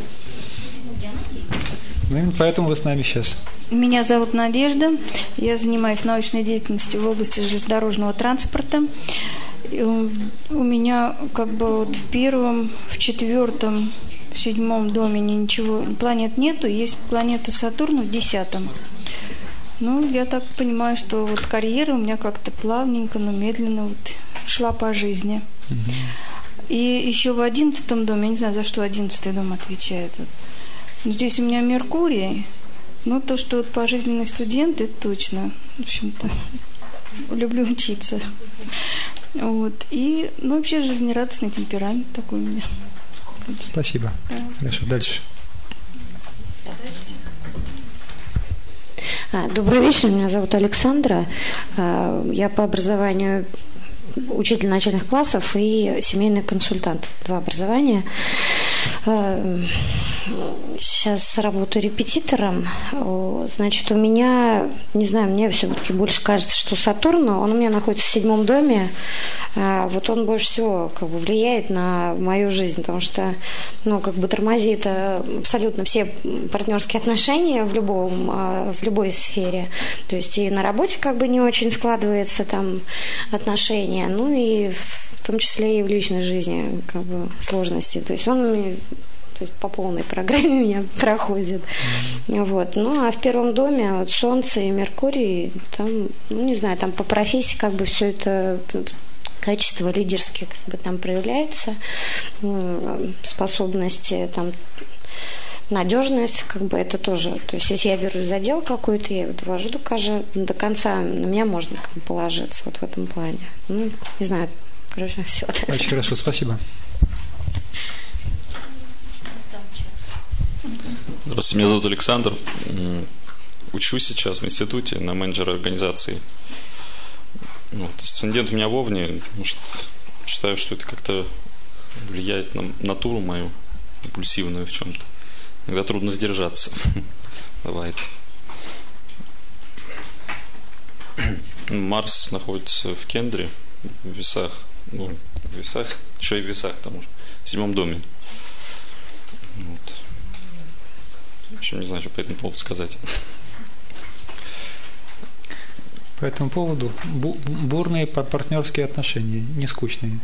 Ну, именно поэтому вы с нами сейчас. Меня зовут Надежда. Я занимаюсь научной деятельностью в области железнодорожного транспорта. У меня как бы вот в 1-м, в 4-м, в 7-м доме ничего, планет нету, есть планета Сатурн в 10-м. Ну, я так понимаю, что вот карьера у меня как-то плавненько, но медленно вот шла по жизни. И еще в 11-м доме, я не знаю, за что 11-й дом отвечает. Но здесь у меня Меркурий, но то, что вот пожизненный студент, это точно. В общем-то, люблю учиться. Вот. И, ну, вообще жизнерадостный темперамент такой у меня. Спасибо. Хорошо, дальше. Добрый вечер, меня зовут Александра. Я по образованию учитель начальных классов и семейный консультант. 2 образования. Сейчас работаю репетитором. Значит, у меня, не знаю, мне все-таки больше кажется, что Сатурн, он у меня находится в 7-м доме. Вот он больше всего как бы влияет на мою жизнь, потому что, ну, как бы тормозит абсолютно все партнерские отношения в любой сфере. То есть и на работе как бы не очень складывается там отношения, ну и в том числе и в личной жизни как бы сложности. То есть он по полной программе меня проходит. Вот. Ну, а в 1-м доме вот Солнце и Меркурий, там, ну, не знаю, там по профессии как бы все это качества лидерские как бы там проявляются, способности, там, надежность, как бы это тоже. То есть, если я берусь за дело какое-то, я его довожу до конца, на меня можно как бы положиться вот в этом плане. Ну, не знаю, короче, все. Очень хорошо, спасибо. Здравствуйте, меня зовут Александр. Учусь сейчас в институте на менеджера организации. Вот. Асцендент у меня в Овне. Может, считаю, что это как-то влияет на натуру мою, импульсивную в чем-то. Иногда трудно сдержаться. Бывает. Марс находится в Кендре, в весах. Ну, в весах, еще и в весах, к тому же. В 7-м доме. Вот. В общем, не знаю, что по этому поводу сказать. По этому поводу бурные партнерские отношения, не скучные.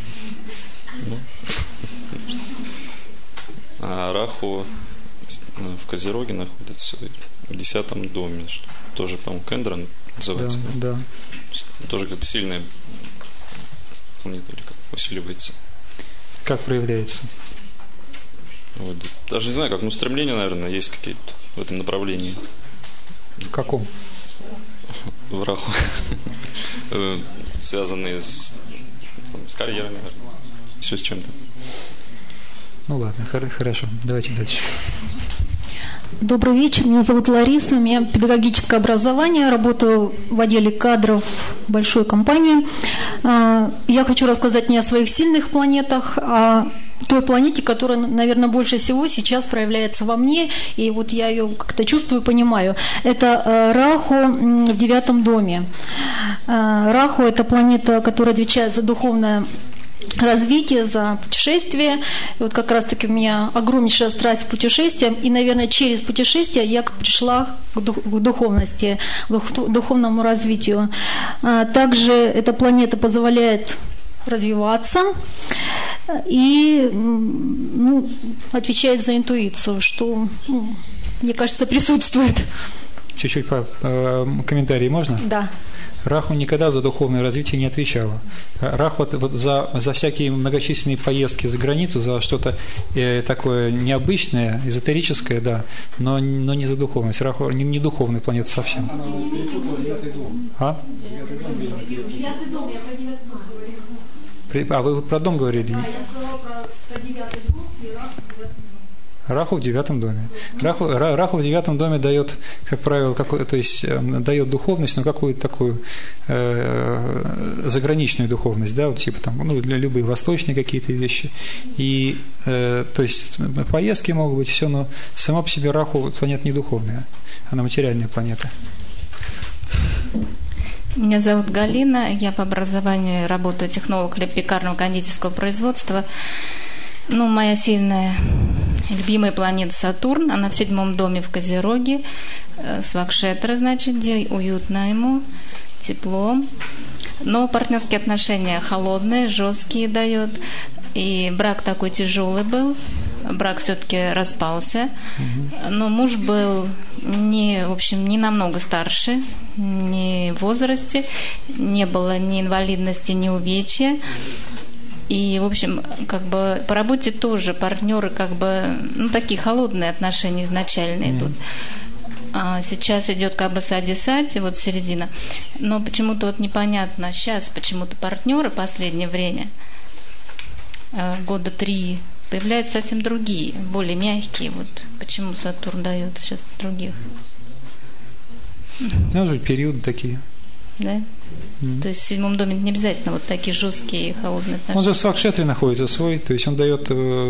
А Раху в Козероге находится в 10-м доме. Тоже, по-моему, Кендра называется. Да. Тоже как бы сильная планета, или как усиливается. Как проявляется? Вот. Даже не знаю, как, но стремления, наверное, есть какие-то в этом направлении. В каком? В Раху. Связанные с карьерой, наверное. Все с чем-то. Ну ладно, хорошо. Давайте дальше. Добрый вечер, меня зовут Лариса, у меня педагогическое образование, работаю в отделе кадров большой компании. Я хочу рассказать не о своих сильных планетах, а той планете, которая, наверное, больше всего сейчас проявляется во мне, и вот я ее как-то чувствую, понимаю. Это Раху в 9-м доме. Раху – это планета, которая отвечает за духовное развитие, за путешествие. И вот как раз-таки у меня огромнейшая страсть к путешествиям, и, наверное, через путешествие я пришла к духовности, к духовному развитию. Также эта планета позволяет развиваться и отвечает за интуицию, что, мне кажется, присутствует. Чуть-чуть по комментарии можно? Да. Раху никогда за духовное развитие не отвечала. Раху вот за всякие многочисленные поездки за границу, за что-то такое необычное, эзотерическое, да, но не за духовность. Раху не духовная планета совсем. А? А вы про дом говорили? Да, я сказала про 9-й дом и Раху в 9-м доме. Раху в 9 доме. Раху в 9 доме дает, как правило, то есть дает духовность, но какую-то такую заграничную духовность, да, вот типа там, для любые восточные какие-то вещи. И то есть поездки могут быть, все, но сама по себе Раху планета не духовная, она материальная планета. Меня зовут Галина, я по образованию работаю технолог хлебопекарного кондитерского производства. Моя сильная, любимая планета Сатурн, она в 7 доме в Козероге, Свакшетра, значит, где уютно ему, тепло. Но партнерские отношения холодные, жесткие дает. И брак такой тяжелый был. Брак все-таки распался. Но муж был не намного старше, не в возрасте, не было ни инвалидности, ни увечья. И, в общем, по работе тоже партнеры такие холодные отношения изначально идут. А сейчас идет сади-сади, вот середина. Но почему-то непонятно, сейчас почему-то партнеры в последнее время, года 3, появляются совсем другие, более мягкие. Вот почему Сатурн дает сейчас других. Даже периоды такие. Да? То есть в 7 доме не обязательно вот такие жесткие холодные отношения. Он же в Свакшетре находится свой, то есть он дает,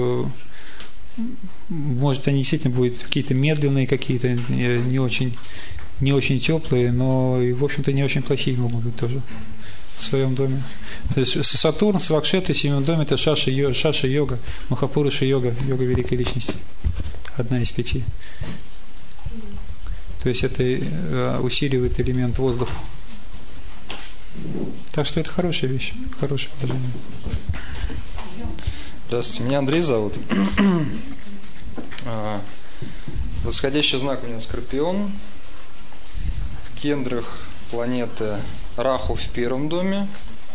может, они действительно будут какие-то медленные, какие-то не очень теплые, но и, в общем-то, не очень плохие могут быть тоже в своем доме. То есть Сатурн, Свакшетре, в 7 доме это Шаша-йога, Махапуруша-йога, йога великой личности, одна из 5. То есть это усиливает элемент воздуха. Так что это хорошая вещь, хорошее положение. Здравствуйте, меня Андрей зовут. Восходящий знак у меня Скорпион. В кендрах планеты Раху в 1 доме.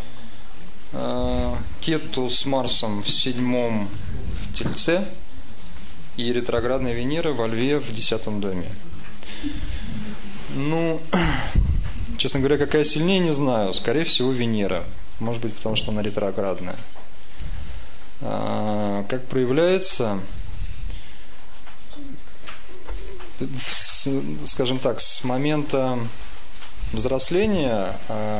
Кету с Марсом в 7 в Тельце. И ретроградная Венера во Льве в 10 доме. Честно говоря, какая сильнее, не знаю. Скорее всего, Венера. Может быть, потому что она ретроградная. Как проявляется, скажем так, с момента взросления,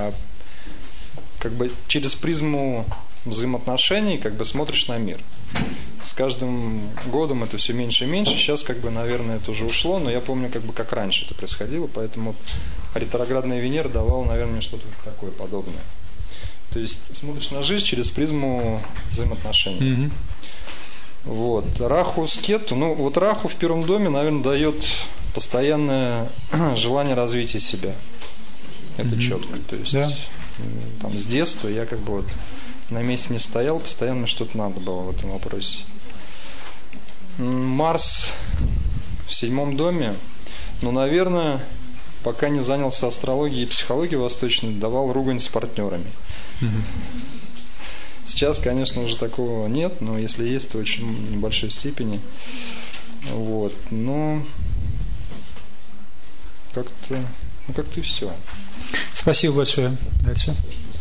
через призму взаимоотношений, смотришь на мир. С каждым годом это все меньше и меньше. Сейчас, наверное, это уже ушло, но я помню, как раньше это происходило, поэтому ретроградная Венера давала, наверное, что-то такое подобное. То есть смотришь на жизнь через призму взаимоотношений. Вот. Раху с Кету. Раху в 1 доме, наверное, дает постоянное желание развития себя. Это четко. То есть с детства я на месте не стоял, постоянно что-то надо было в этом вопросе. Марс в 7 доме, наверное, пока не занялся астрологией и психологией восточной, давал ругань с партнерами. Сейчас, конечно, уже такого нет, но если есть, то в очень небольшой степени. Вот. Как-то и все. Спасибо большое. Дальше.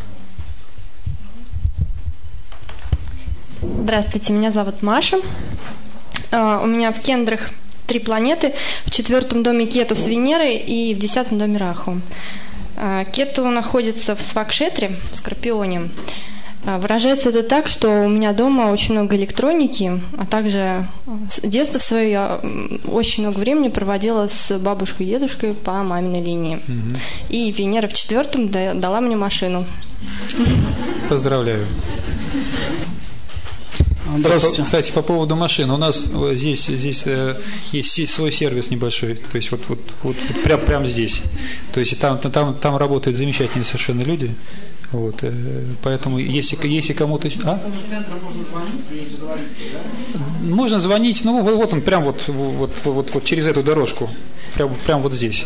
Здравствуйте, меня зовут Маша. У меня в кендрах 3 планеты. В 4 доме Кету с Венерой и в 10 доме Раху. Кету находится в Свакшетре, в Скорпионе. Выражается это так, что у меня дома очень много электроники, а также с детства свое я очень много времени проводила с бабушкой и дедушкой по маминой линии. И Венера в 4 дала мне машину. Поздравляю. Здравствуйте. Кстати, по поводу машин. У нас здесь есть свой сервис небольшой. То есть вот прям здесь. То есть там работают замечательные совершенно люди. Вот, поэтому если кому-то... Можно звонить, ну вот он прям вот через эту дорожку. Прям вот здесь.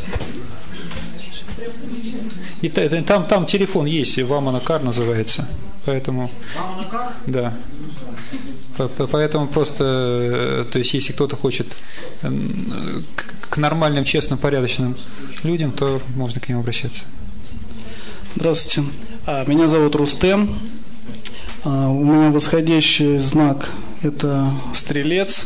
И там телефон есть, Ваманакар называется. Поэтому... Да. Поэтому просто, то есть, если кто-то хочет к нормальным, честным, порядочным людям, то можно к ним обращаться. Здравствуйте. Меня зовут Рустем. У меня восходящий знак – это Стрелец.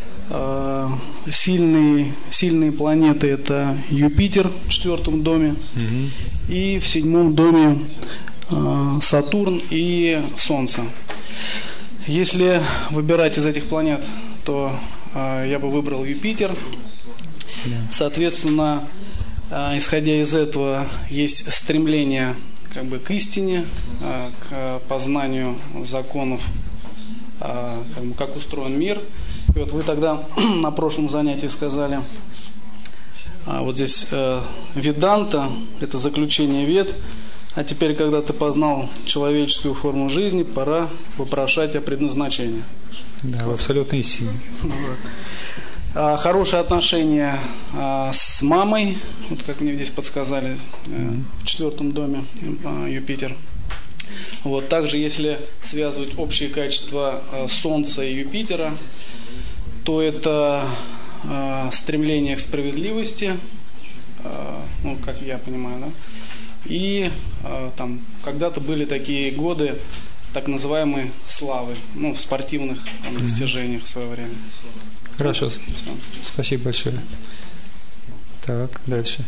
Сильные планеты – это Юпитер в 4 доме. И в 7 доме Сатурн и Солнце. Если выбирать из этих планет, то я бы выбрал Юпитер. Соответственно, исходя из этого, есть стремление как бы к истине, к познанию законов, как устроен мир. И вот вы тогда на прошлом занятии сказали, вот здесь веданта – это заключение вед. А теперь, когда ты познал человеческую форму жизни, пора вопрошать о предназначении. Да, в абсолютной истине. Хорошие отношения с мамой, вот как мне здесь подсказали, в 4 доме Юпитер. Вот, также, если связывать общие качества Солнца и Юпитера, то это стремление к справедливости, ну, как я понимаю, да? И там когда-то были такие годы так называемой славы, ну, в спортивных достижениях в свое время. Хорошо, спасибо большое. Так, дальше.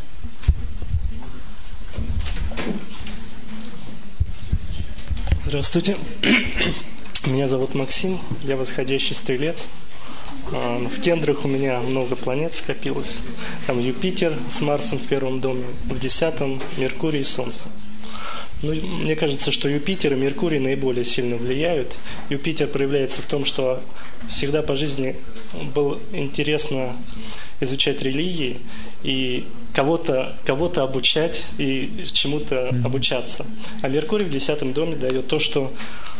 Здравствуйте. Меня зовут Максим, я восходящий стрелец. В кендрах у меня много планет скопилось. Там Юпитер с Марсом в 1 доме, в 10-м Меркурий и Солнце. Ну, мне кажется, что Юпитер и Меркурий наиболее сильно влияют. Юпитер проявляется в том, что всегда по жизни было интересно изучать религии и кого-то обучать и чему-то обучаться. А Меркурий в 10-м доме дает то, что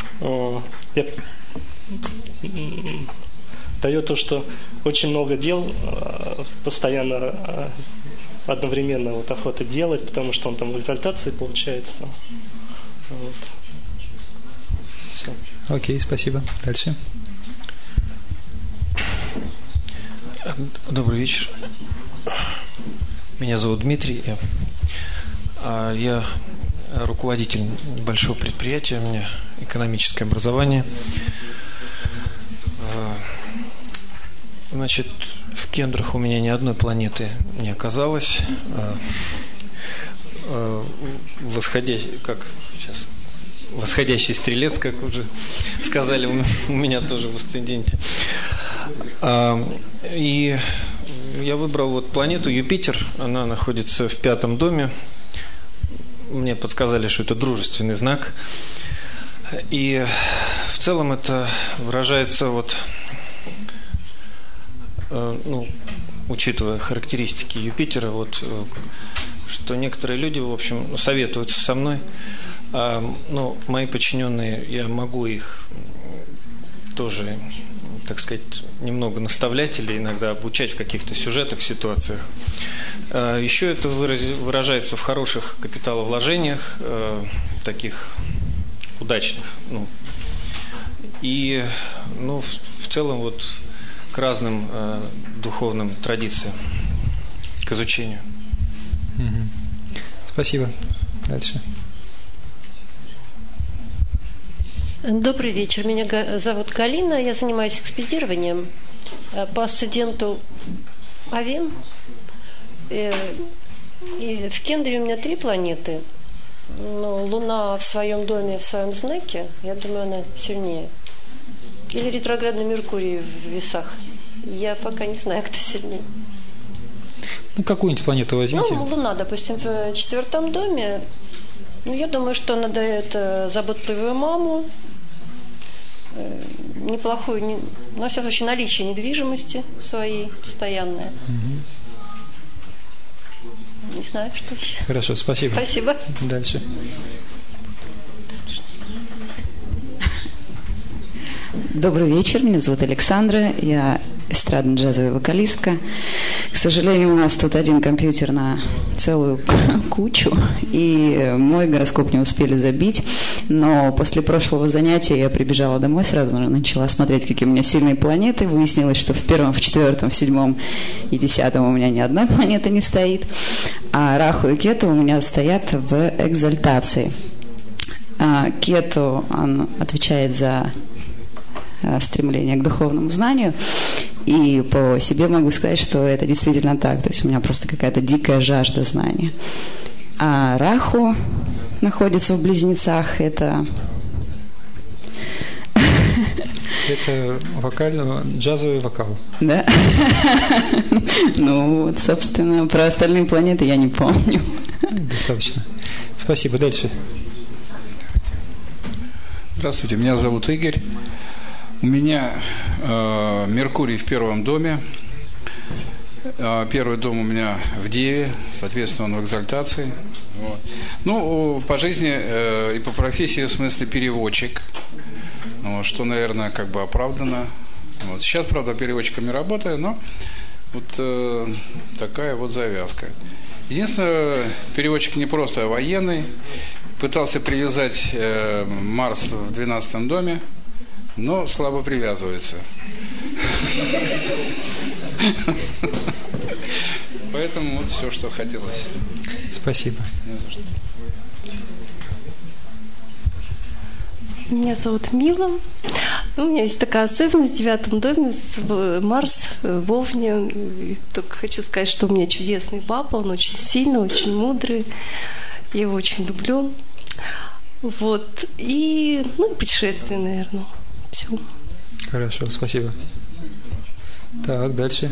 очень много дел постоянно одновременно вот охота делать, потому что он там в экзальтации получается. Вот. Все. Окей, спасибо. Дальше. Добрый вечер. Меня зовут Дмитрий. Я руководитель небольшого предприятия, у меня экономическое образование. Значит, в кендрах у меня ни одной планеты не оказалось. Восходящий стрелец, как уже сказали, у меня тоже в асценденте. И я выбрал вот планету Юпитер, она находится в 5 доме. Мне подсказали, что это дружественный знак. И в целом это выражается вот... Ну, учитывая характеристики Юпитера, вот, что некоторые люди, в общем, советуются со мной, но мои подчиненные, я могу их тоже, так сказать, немного наставлять или иногда обучать в каких-то сюжетах, ситуациях. Еще это выражается в хороших капиталовложениях, таких удачных. Ну, и, ну, в целом, вот, к разным духовным традициям, к изучению. Спасибо. Дальше. Добрый вечер. Меня зовут Галина. Я занимаюсь экспедированием по асценденту Овен. И в кендре у меня 3 планеты. Но Луна в своем доме, в своем знаке, я думаю, она сильнее. Или ретроградный Меркурий в весах. Я пока не знаю, кто сильнее. Ну, какую-нибудь планету возьмите. Ну, Луна, допустим, в 4 доме. Ну, я думаю, что она дает заботливую маму, неплохую, на всяком случае, наличие недвижимости своей постоянное. Не знаю, что еще. Хорошо, спасибо. Спасибо. Дальше. Добрый вечер, меня зовут Александра, я эстрадно-джазовая вокалистка. К сожалению, у нас тут один компьютер на целую кучу, и мой гороскоп не успели забить, но после прошлого занятия я прибежала домой, сразу начала смотреть, какие у меня сильные планеты. Выяснилось, что в 1, в 4, в 7 и 10 у меня ни одна планета не стоит, а Раху и Кету у меня стоят в экзальтации. Кету, он отвечает за стремление к духовному знанию, и по себе могу сказать, что это действительно так, то есть у меня просто какая-то дикая жажда знания. А Раху находится в Близнецах, это джазовый вокал. Да? Ну вот, собственно, про остальные планеты я не помню. Достаточно. Спасибо. Дальше. Здравствуйте, меня зовут Игорь. У меня Меркурий в 1 доме. Первый дом у меня в Деве, соответственно, он в экзальтации. Вот. Ну, по жизни и по профессии, в смысле, переводчик, вот, что, наверное, как бы оправдано. Вот. Сейчас, правда, переводчиками работаю, но вот такая вот завязка. Единственное, переводчик не просто военный. Пытался привязать Марс в 12 доме, но слабо привязывается. Поэтому вот все, что хотелось. Спасибо. Меня зовут Мила. У меня есть такая особенность в 9 доме, Марс в Овне. Только хочу сказать, что у меня чудесный папа, он очень сильный, очень мудрый. Я его очень люблю. Вот. И путешествие, наверное. Все. Хорошо, спасибо. Так, дальше.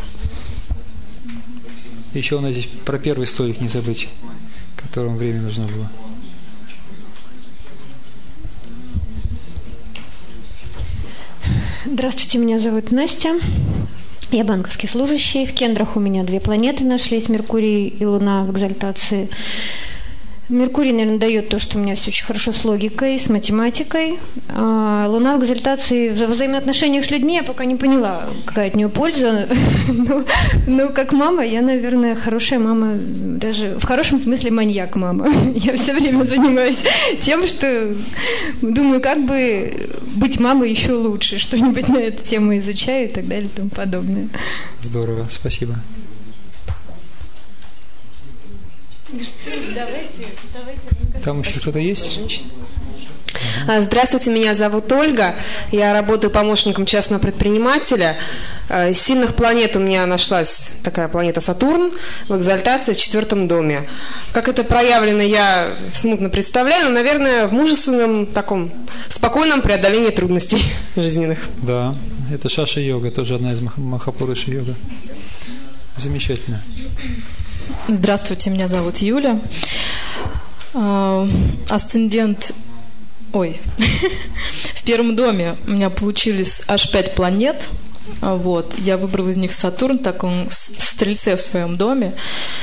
Еще у нас здесь про первый столик не забыть, которому время нужно было. Здравствуйте, меня зовут Настя. Я банковский служащий. В Кендрах у меня 2 планеты нашлись, Меркурий и Луна в экзальтации. Меркурий, наверное, дает то, что у меня все очень хорошо с логикой, с математикой. А Луна в экзальтации в взаимоотношениях с людьми я пока не поняла, какая от нее польза. Но как мама, я, наверное, хорошая мама, даже в хорошем смысле маньяк мама. Я все время занимаюсь тем, что думаю, как бы быть мамой еще лучше, что-нибудь на эту тему изучаю и так далее и тому подобное. Здорово, спасибо. Там еще кто-то есть? Здравствуйте, меня зовут Ольга. Я работаю помощником частного предпринимателя. Из сильных планет у меня нашлась такая планета Сатурн в экзальтации в 4 доме. Как это проявлено, я смутно представляю, но, наверное, в мужественном таком спокойном преодолении трудностей жизненных. Да, это шаша-йога, тоже одна из Махапуруши-йога. Замечательно. Здравствуйте, меня зовут Юля. Асцендент... В 1 доме у меня получились аж 5 планет. Вот. Я выбрала из них Сатурн, так он в Стрельце в своем доме.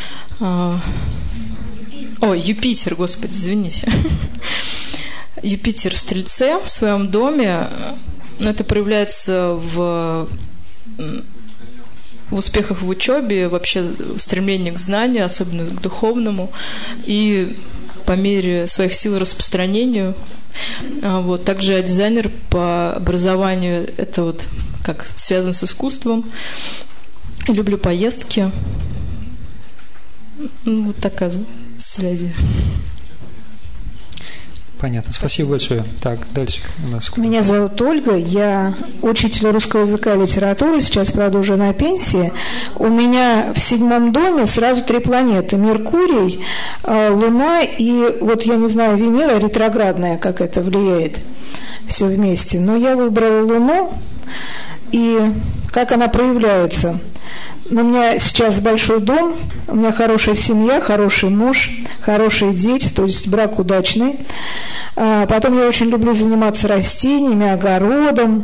Юпитер, господи, извините. Юпитер в Стрельце в своем доме. Это проявляется в успехах в учебе, вообще стремление к знанию, особенно к духовному, и по мере своих сил распространению. Вот. Также я дизайнер по образованию, это вот как связано с искусством. Люблю поездки. Вот такая связь. Понятно, спасибо большое. Так, дальше у нас... Меня зовут Ольга, я учитель русского языка и литературы, сейчас, правда, уже на пенсии. У меня в 7 доме сразу 3 планеты. Меркурий, Луна и, вот я не знаю, Венера ретроградная, как это влияет все вместе. Но я выбрала Луну, и как она проявляется. У меня сейчас большой дом, у меня хорошая семья, хороший муж, хорошие дети, то есть брак удачный. Потом я очень люблю заниматься растениями, огородом.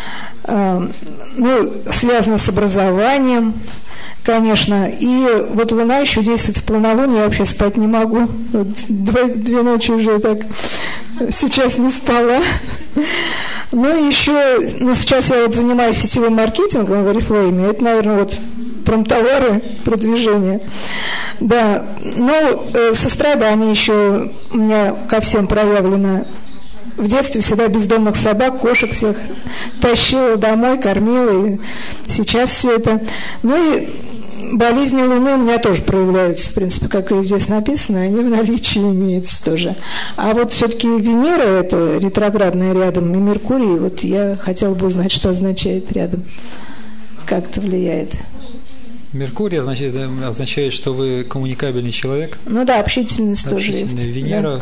Ну, связано с образованием, конечно. И вот Луна еще действует в полнолуние, я вообще спать не могу. Вот две ночи уже так сейчас не спала. Ну, еще, сейчас я вот занимаюсь сетевым маркетингом в Oriflame. Это, наверное, вот промтовары, продвижение. Да, но сострадание еще у меня ко всем проявлено. В детстве всегда бездомных собак, кошек всех тащила домой, кормила, и сейчас все это. Ну и болезни Луны у меня тоже проявляются, в принципе, как и здесь написано, они в наличии имеются тоже. А вот все-таки Венера, это ретроградная рядом, и Меркурий, вот я хотела бы узнать, что означает рядом, как это влияет. Меркурий означает, что вы коммуникабельный человек. Ну да, общительность тоже есть. Венера,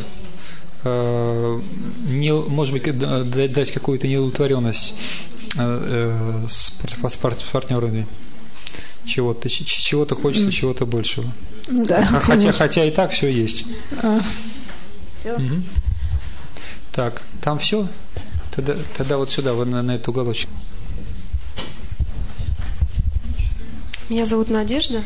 не, может быть, дать какую-то неудовлетворенность с партнерами. Чего-то хочется, чего-то большего. Да, хотя и так все есть. Все. Угу. Так, там все? Тогда вот сюда, вот на этот уголочек. Меня зовут Надежда.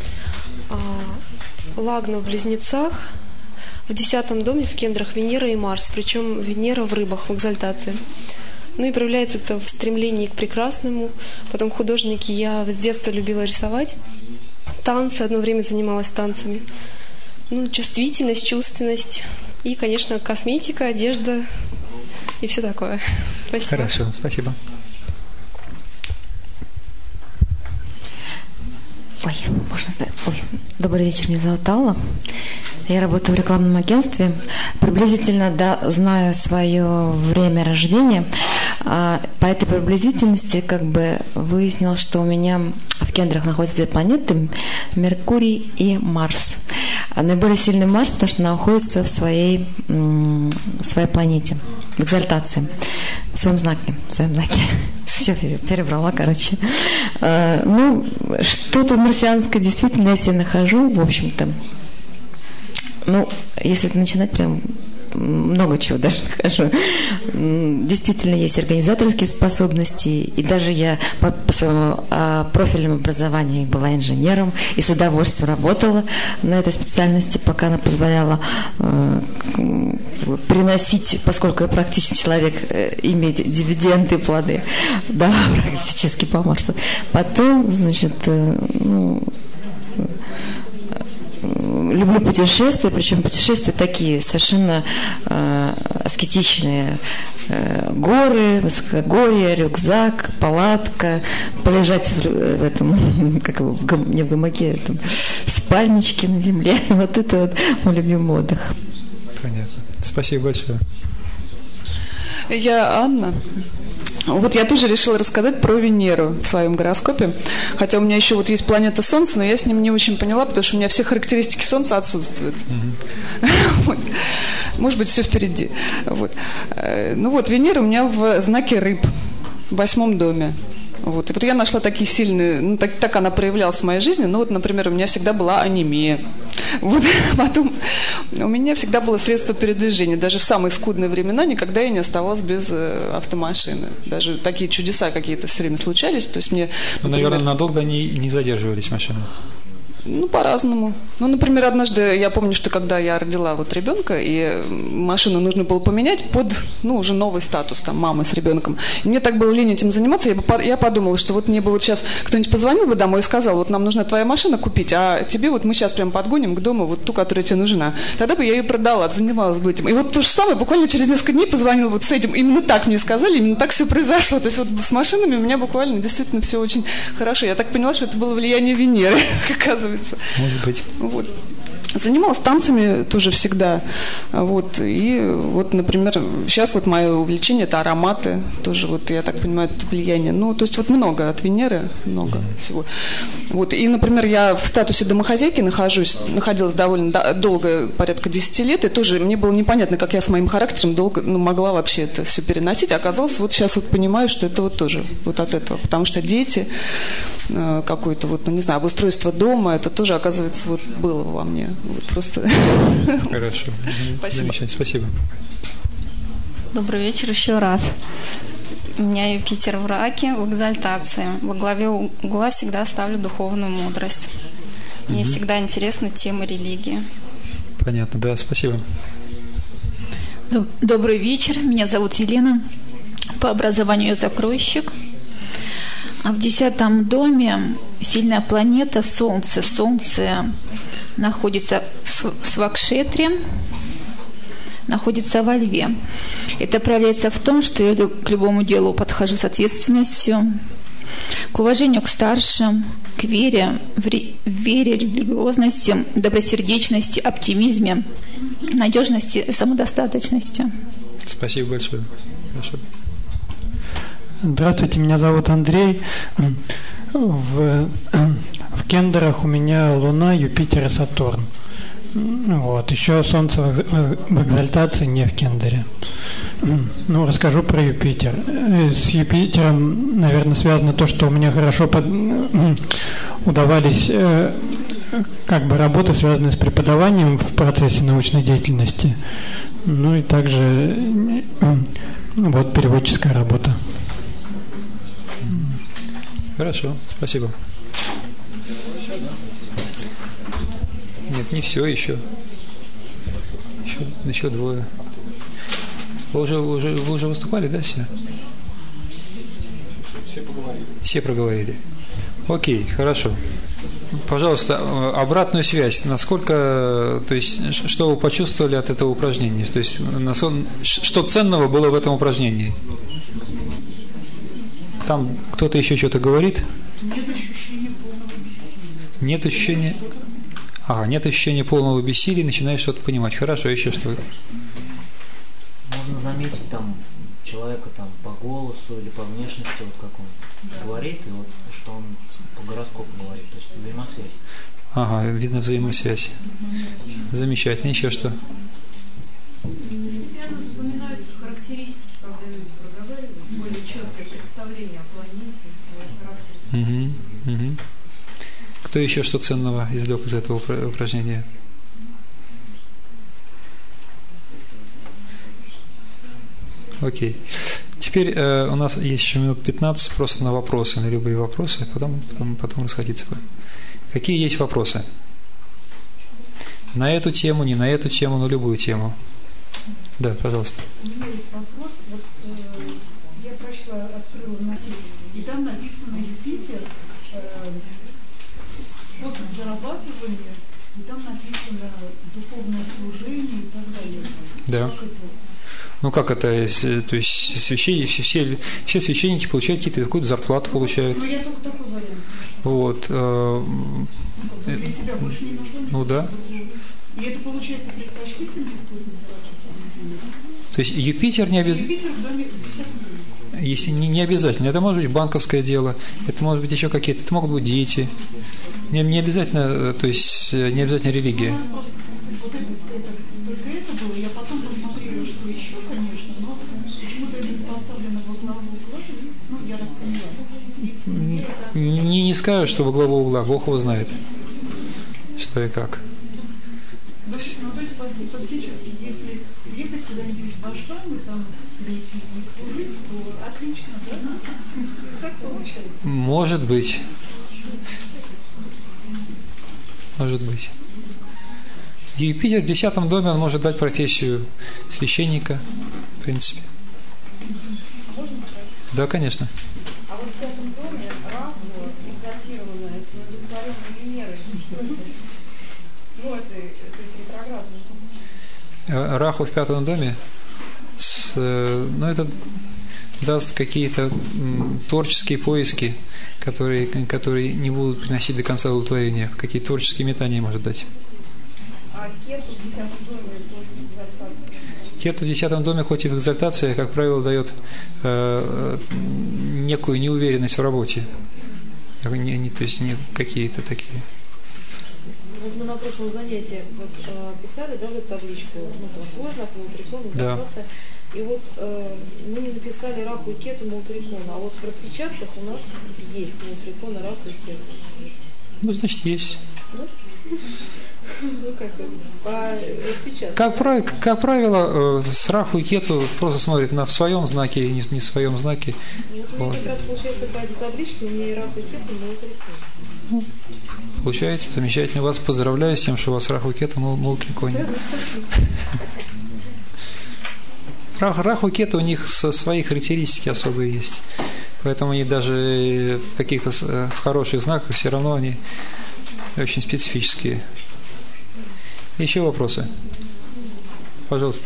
Лагна в Близнецах. В 10 доме в кендрах Венера и Марс. Причем Венера в рыбах, в экзальтации. Ну и проявляется это в стремлении к прекрасному. Потом художники. Я с детства любила рисовать. Танцы. Одно время занималась танцами. Ну, чувствительность, чувственность. И, конечно, косметика, одежда и все такое. Спасибо. Хорошо, спасибо. Ой, можно сказать. Ой, добрый вечер, меня зовут Алла. Я работаю в рекламном агентстве. Приблизительно знаю свое время рождения. По этой приблизительности как бы выяснилось, что у меня в кендрах находятся две планеты, Меркурий и Марс. Наиболее сильный Марс, потому что находится в своей планете, в экзальтации, в своем знаке. Все перебрала, короче. Ну, что-то марсианское действительно я себе нахожу, в общем-то. Ну, если начинать, прям много чего даже нахожу. Действительно, есть организаторские способности, и даже я по своему профильному образованию была инженером, и с удовольствием работала на этой специальности, пока она позволяла приносить, поскольку я практически человек, иметь дивиденды и плоды, да, практически по Марсу. Потом, значит, люблю путешествия, причем путешествия такие совершенно аскетичные. Горы, высокогорье, рюкзак, палатка, полежать в этом, не в гамаке, в спальничке на земле. Вот это вот мой любимый отдых. Понятно. Спасибо большое. Я Анна. Вот я тоже решила рассказать про Венеру в своем гороскопе. Хотя у меня еще вот есть планета Солнце, но я с ним не очень поняла, потому что у меня все характеристики Солнца отсутствуют. Вот. Может быть, все впереди. Вот. Ну вот, Венера у меня в знаке Рыб, в 8 доме. Вот. И вот я нашла такие сильные, ну, так она проявлялась в моей жизни. Ну вот, например, у меня всегда была анемия. Вот. Потом у меня всегда было средство передвижения. Даже в самые скудные времена никогда я не оставалась без автомашины. Даже такие чудеса какие-то все время случались. То есть мне, например, наверное, надолго не задерживались машины. Ну, по-разному. Ну, например, однажды я помню, что когда я родила вот ребенка, и машину нужно было поменять под, ну, уже новый статус, там, мамы с ребенком. И мне так было лень этим заниматься, я подумала, что вот мне бы вот сейчас кто-нибудь позвонил бы домой и сказал, вот нам нужна твоя машина купить, а тебе вот мы сейчас прям подгоним к дому вот ту, которая тебе нужна. Тогда бы я ее продала, занималась бы этим. И вот то же самое, буквально через несколько дней позвонила вот с этим. Именно так мне сказали, именно так все произошло. То есть вот с машинами у меня буквально действительно все очень хорошо. Я так поняла, что это было влияние Венеры, оказывается. Может быть. Вот. Занималась танцами тоже всегда. Вот. И вот, например, сейчас вот мое увлечение – это ароматы. Тоже вот, я так понимаю, это влияние. Ну, то есть вот много от Венеры, много всего. Вот. И, например, я в статусе домохозяйки находилась довольно долго, порядка 10 лет. И тоже мне было непонятно, как я с моим характером долго могла вообще это все переносить. А оказалось, вот сейчас вот понимаю, что это вот тоже вот от этого. Потому что дети, какое-то вот, ну, не знаю, обустройство дома, это тоже, оказывается, вот было во мне. Вот просто. Хорошо. Спасибо. Замечательно. Спасибо. Добрый вечер еще раз. У меня Юпитер в раке, в экзальтации. Во главе угла всегда ставлю духовную мудрость. Мне всегда интересна тема религии. Понятно, да, спасибо. Добрый вечер, меня зовут Елена. По образованию я закройщик. А в 10 доме сильная планета Солнце. Солнце находится в Свакшетре, находится во Льве. Это проявляется в том, что я к любому делу подхожу с ответственностью, к уважению к старшим, к вере, вере, религиозности, добросердечности, оптимизме, надежности и самодостаточности. Спасибо большое. Хорошо. Здравствуйте, меня зовут Андрей. В Кендерах у меня Луна, Юпитер и Сатурн. Вот. Еще Солнце в экзальтации, не в Кендере. Ну, расскажу про Юпитер. С Юпитером, наверное, связано то, что у меня хорошо удавались как бы работы, связанные с преподаванием в процессе научной деятельности. Ну и также вот переводческая работа. Хорошо, спасибо. Нет, не все еще. Еще двое. Вы уже выступали, да, все? Все проговорили. Окей, хорошо. Пожалуйста, обратную связь. Насколько, то есть, что вы почувствовали от этого упражнения? То есть, что ценного было в этом упражнении? Там кто-то еще что-то говорит? Нет ощущения полного бессилия. Нет ощущения... нет ощущения полного бессилия, начинаешь что-то понимать. Хорошо, еще что? Можно заметить там человека там по голосу или по внешности, вот как он говорит, и вот что он по гороскопу говорит, то есть взаимосвязь. Видно взаимосвязь. Замечательно. Еще что? Постепенно запоминаются характеристики, когда люди проговаривают, более четкое представление о планете, характеристиках. Кто еще что ценного извлек из этого упражнения? Окей. Теперь у нас есть еще минут 15 просто на вопросы, на любые вопросы, потом расходиться. Какие есть вопросы? На эту тему, не на эту тему, на любую тему. Да, пожалуйста. У меня есть вопрос. Вот, я прочла, открыла материю, и там написано Юпитер, способ зарабатывания, и там написано духовное служение и так далее. Да. Как это? То есть все священники получают какую-то зарплату получают. Ну, я только такой вариант. Вот. Для себя больше не нужно. Да. И это получается предпочтительный способ зарабатывания. То есть Юпитер не обязательно. Юпитер в доме 50 Если не обязательно. Это может быть банковское дело, это может быть еще какие-то, это могут быть дети. Не обязательно, то есть не обязательно религия. Только это было, я потом посмотрела, что еще, конечно, но почему-то это не поставлено во главу угла, я так поняла. Не скажу, что во главу угла, Бог его знает, что и как. То есть фактически, если ехать куда-нибудь в Ашрам и там прийти и служить, то отлично, да? Так получается. Может быть. Юпитер в 10 доме, он может дать профессию священника, в принципе. Можно сказать? Да, конечно. А вот в 5 доме Раху, экзальтированная с индуктором Венерой, что это? Это, то есть ретроградный. Раху в 5 доме, это даст какие-то творческие поиски, которые не будут приносить до конца удовлетворения. Какие творческие метания может дать. А Кету в 10 доме тоже в экзальтации? Кету в 10 доме, хоть и в экзальтации, как правило, дает некую неуверенность в работе. То есть не какие-то такие. Вот мы на прошлом занятии писали, в эту табличку, свой знак, Молтрикон, экзальтация. И вот мы не написали Раху и Кету Молтрикон, а вот в распечатках у нас есть Молтрикон, Раху и Кету. Значит, есть. Да? Как правило, с Раху и Кету просто смотрят в своем знаке или не в своем знаке. Вот. Как раз получается по этой табличке у меня и Раху и Кету Мултрикон. Получается, замечательно. Вас поздравляю с тем, что у вас Раху и Кету Мултриконе. Раху и Кету у них свои характеристики особые есть. Поэтому они даже в каких-то в хороших знаках все равно они очень специфические. Еще вопросы? Пожалуйста.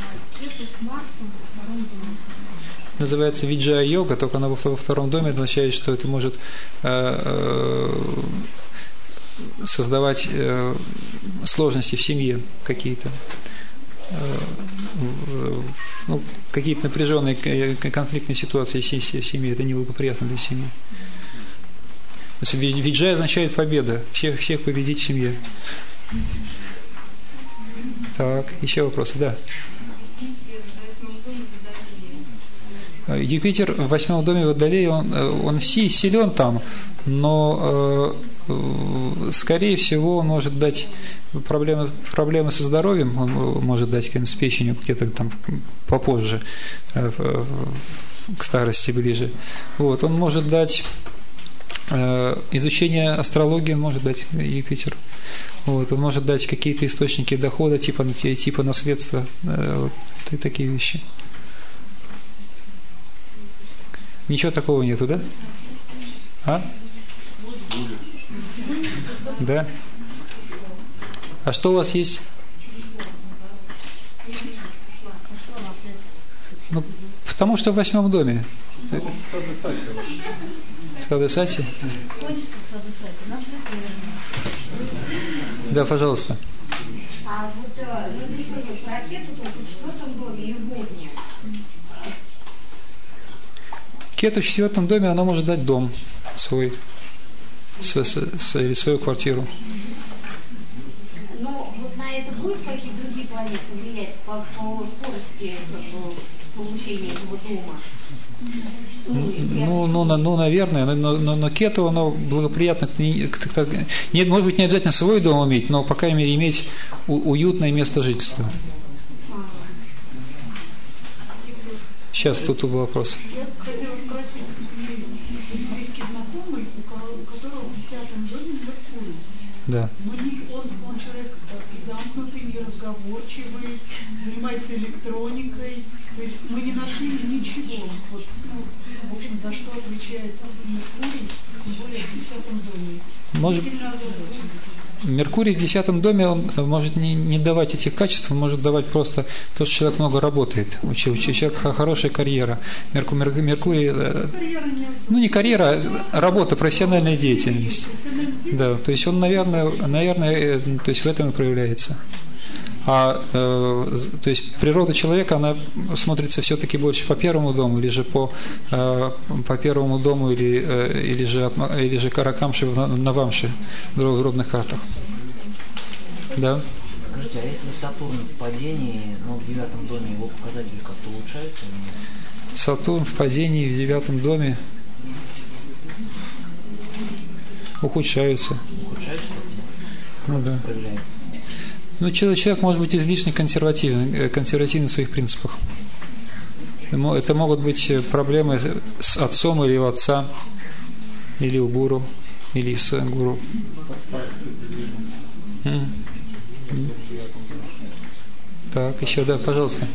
Называется виджая-йога, только она во втором доме означает, что это может создавать сложности в семье какие-то. Какие-то напряженные конфликтные ситуации в семье, это неблагоприятно для семьи. То есть виджай означает победа, всех победить в семье. Так, еще вопросы, да. Юпитер в 8 доме Водолея, он силен там, но скорее всего он может дать проблемы со здоровьем, он может дать с печенью где-то там попозже, к старости ближе. Вот, он может дать изучение астрологии, он может дать Юпитер. Вот, он может дать какие-то источники дохода, типа наследства, вот, и такие вещи. Ничего такого нету, да? А? Да? А что у вас есть? Ну, потому что в 8 доме. Садесати? Да, пожалуйста. А вот про Кету только в 4 доме и в Овне. Кету в 4 доме, она может дать дом свой, или свою квартиру. Но вот на это будут какие-то другие планеты влиять по скорости получения этого дома? Наверное, но Кету, оно благоприятно, нет, может быть, не обязательно свой дом иметь, но, по крайней мере, иметь уютное место жительства. Сейчас тут был вопрос. Я хотела спросить, у меня есть близкий знакомый, у которого в 10 доме Меркурий. Да. Но он человек замкнутый, неразговорчивый, занимается электроникой. То есть мы не нашли ничего. Вот, в общем, за что отвечает Меркурий, тем более в 10 доме. Меркурий в 10 доме, он может не давать этих качеств, он может давать просто то, что человек много работает, у человека хорошая карьера. Меркурий, не карьера, а работа, профессиональная деятельность. Да, то есть он, наверное, то есть в этом и проявляется. То есть природа человека, она смотрится все-таки больше по 1 дому, или же по 1 дому, или же Каракамши на Вамши в дробных картах. Да? Скажите, а если Сатурн в падении, но в 9 доме, его показатели как-то улучшаются или нет? Сатурн в падении в 9 доме ухудшаются. Ухудшаются? Ну да. Проявляется. Человек может быть излишне консервативен в своих принципах. Это могут быть проблемы с отцом или у отца, или у гуру, или с гуру. Так, еще, да, пожалуйста.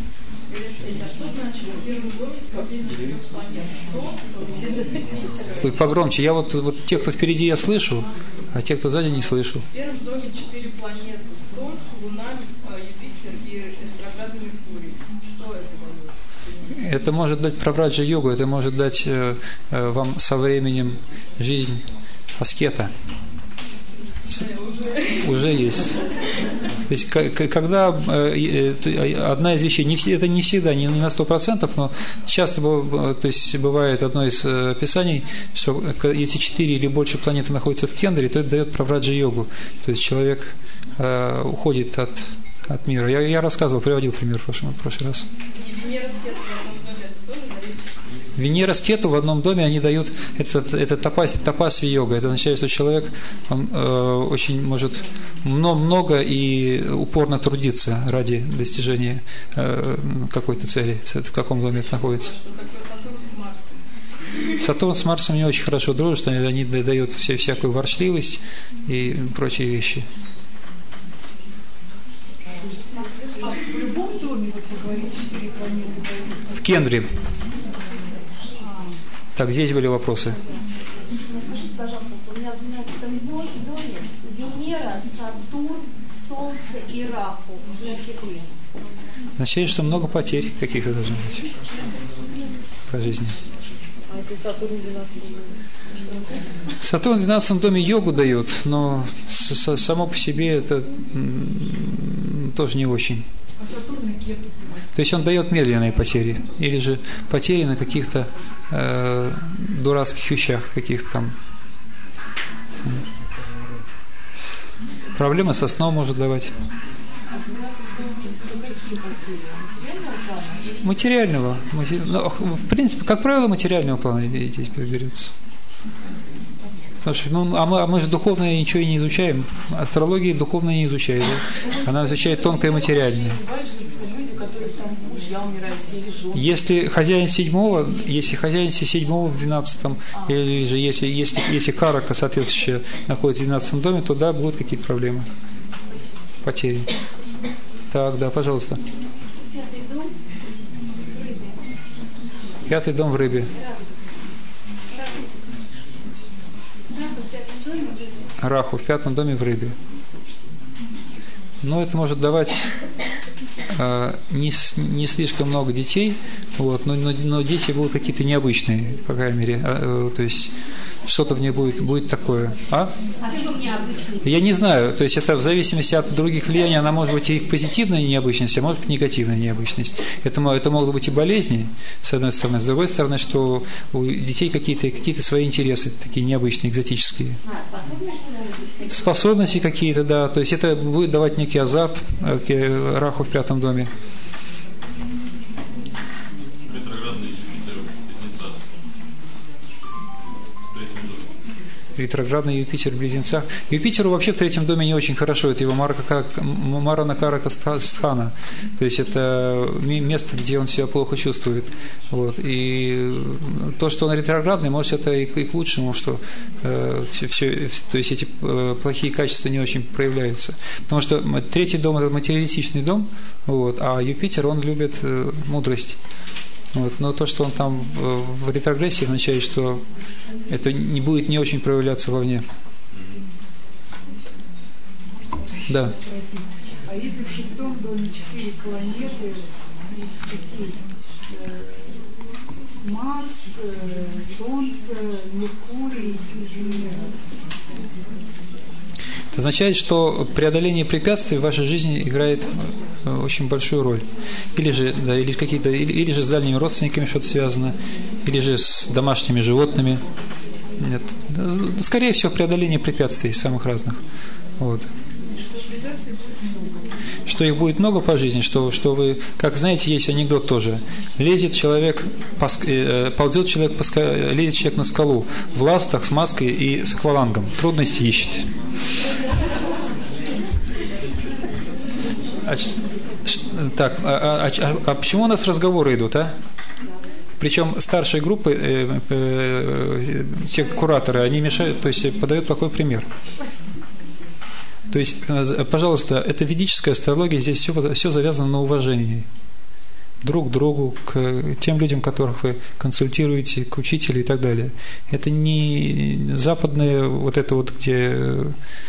Ой, погромче. Я вот те, кто впереди, я слышу, а те, кто сзади, не слышу. В 1 доме 4 планеты. Солнце, Луна, Юпитер и ретроградный Меркурий. Что это дает? Это может дать правраджа-йогу, это может дать вам со временем жизнь аскета. Уже есть. То есть, когда одна из вещей, это не всегда, не на 100%, но часто бывает одно из описаний, что если 4 или больше планеты находятся в кендре, то это дает правраджа-йогу. То есть человек уходит от мира. Я рассказывал, приводил пример в прошлый раз. Венера с Кету в одном доме, они дают, это тапасви-йога. Это означает, что человек, он очень может много и упорно трудиться ради достижения какой-то цели. В каком доме это находится? Сатурн с Марсом не очень хорошо дружат, они дают всякую ворчливость и прочие вещи. В любом доме, вот вы говорите, 4 планеты? В Кендре. Так, здесь были вопросы. Скажите, пожалуйста, у меня в 12 доме Венера, Сатурн, Солнце и Раху в знаке Рыбы. Означает, что много потерь каких-то должно быть по жизни. А если Сатурн в 12 доме? Сатурн в 12 доме йогу дает, но само по себе это тоже не очень. То есть он дает медленные потери, или же потери на каких-то дурацких вещах, каких-то там. Проблемы со сном может давать. А 12 дом, какие потери? Материального. Ну, в принципе, как правило, материального плана здесь берется. Потому что, мы же духовное ничего и не изучаем. Астрология духовное не изучает. Да? Она изучает тонкое материальное. Если хозяин седьмого в 12-м, или же если карака соответствующая находится в 12 доме, то да, будут какие-то проблемы. Потери. Так, да, пожалуйста. Пятый дом в Рыбе. Раху в 5 доме в Рыбе. Но это может давать не слишком много детей, вот, но дети будут какие-то необычные, по крайней мере. То есть что-то в них будет такое. А что необычное? Я не знаю. То есть это в зависимости от других влияний, она может быть и в позитивной необычности, а может быть в негативной необычности. Это могут быть и болезни, с одной стороны. С другой стороны, что у детей какие-то свои интересы, такие необычные, экзотические. Способности какие-то, да. То есть это будет давать некий азарт Раху в 5 доме. Ретроградный Юпитер в Близнецах. Юпитеру вообще в 3 доме не очень хорошо. Это его Маранакарака Стхана. То есть это место, где он себя плохо чувствует. Вот. И то, что он ретроградный, может, это и к лучшему, что то есть эти плохие качества не очень проявляются. Потому что 3 дом – это материалистичный дом, вот, а Юпитер, он любит мудрость. Вот. Но то, что он там в ретрогрессии, означает, что это не будет не очень проявляться вовне. Да. А если в 6 доме 4 планеты, какие? Марс, Солнце, Меркурий и Венера? Это означает, что преодоление препятствий в вашей жизни играет очень большую роль. Или же с дальними родственниками что-то связано, или же с домашними животными. Нет. Скорее всего, преодоление препятствий самых разных. Вот. Что их будет много по жизни, что вы, как знаете, есть анекдот тоже. Ползет человек на скалу в ластах с маской и с аквалангом. Трудности ищет. А почему у нас разговоры идут, а? Причем старшие группы, те кураторы, они мешают, то есть подают плохой пример. То есть, пожалуйста, это ведическая астрология, здесь все завязано на уважении друг к другу, к тем людям, которых вы консультируете, к учителю и так далее. Это не западное вот это вот, где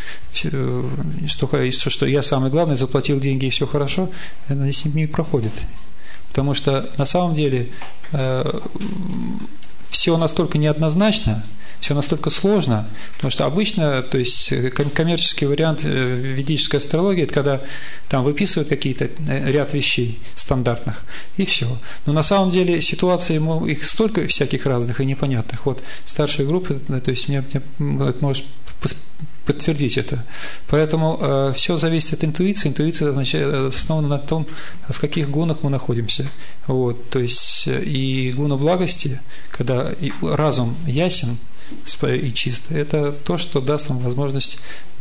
что я самый главный, заплатил деньги и все хорошо, это здесь не проходит. Потому что на самом деле все настолько неоднозначно, все настолько сложно, потому что обычно, то есть коммерческий вариант ведической астрологии, это когда там выписывают какие-то ряд вещей стандартных, и все. Но на самом деле ситуации, их столько всяких разных и непонятных. Вот старшие группы, то есть мне может подтвердить это. Поэтому все зависит от интуиции. Интуиция основана на том, в каких гунах мы находимся. Вот. То есть и гуна благости, когда разум ясен и чист, это то, что даст нам возможность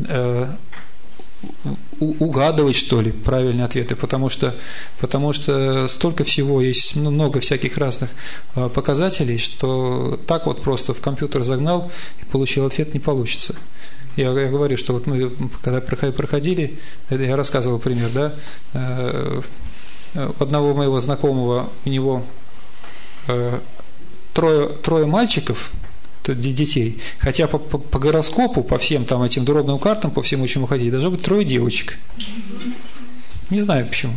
угадывать, что ли, правильные ответы, потому что столько всего есть, много всяких разных показателей, что так вот просто в компьютер загнал и получил ответ, не получится. Я говорю, что вот мы, когда проходили, я рассказывал пример, да, у одного моего знакомого, у него трое мальчиков, детей, хотя по гороскопу, по всем там этим дробным картам, по всему, чему хотите, должно быть 3 девочек. Не знаю почему.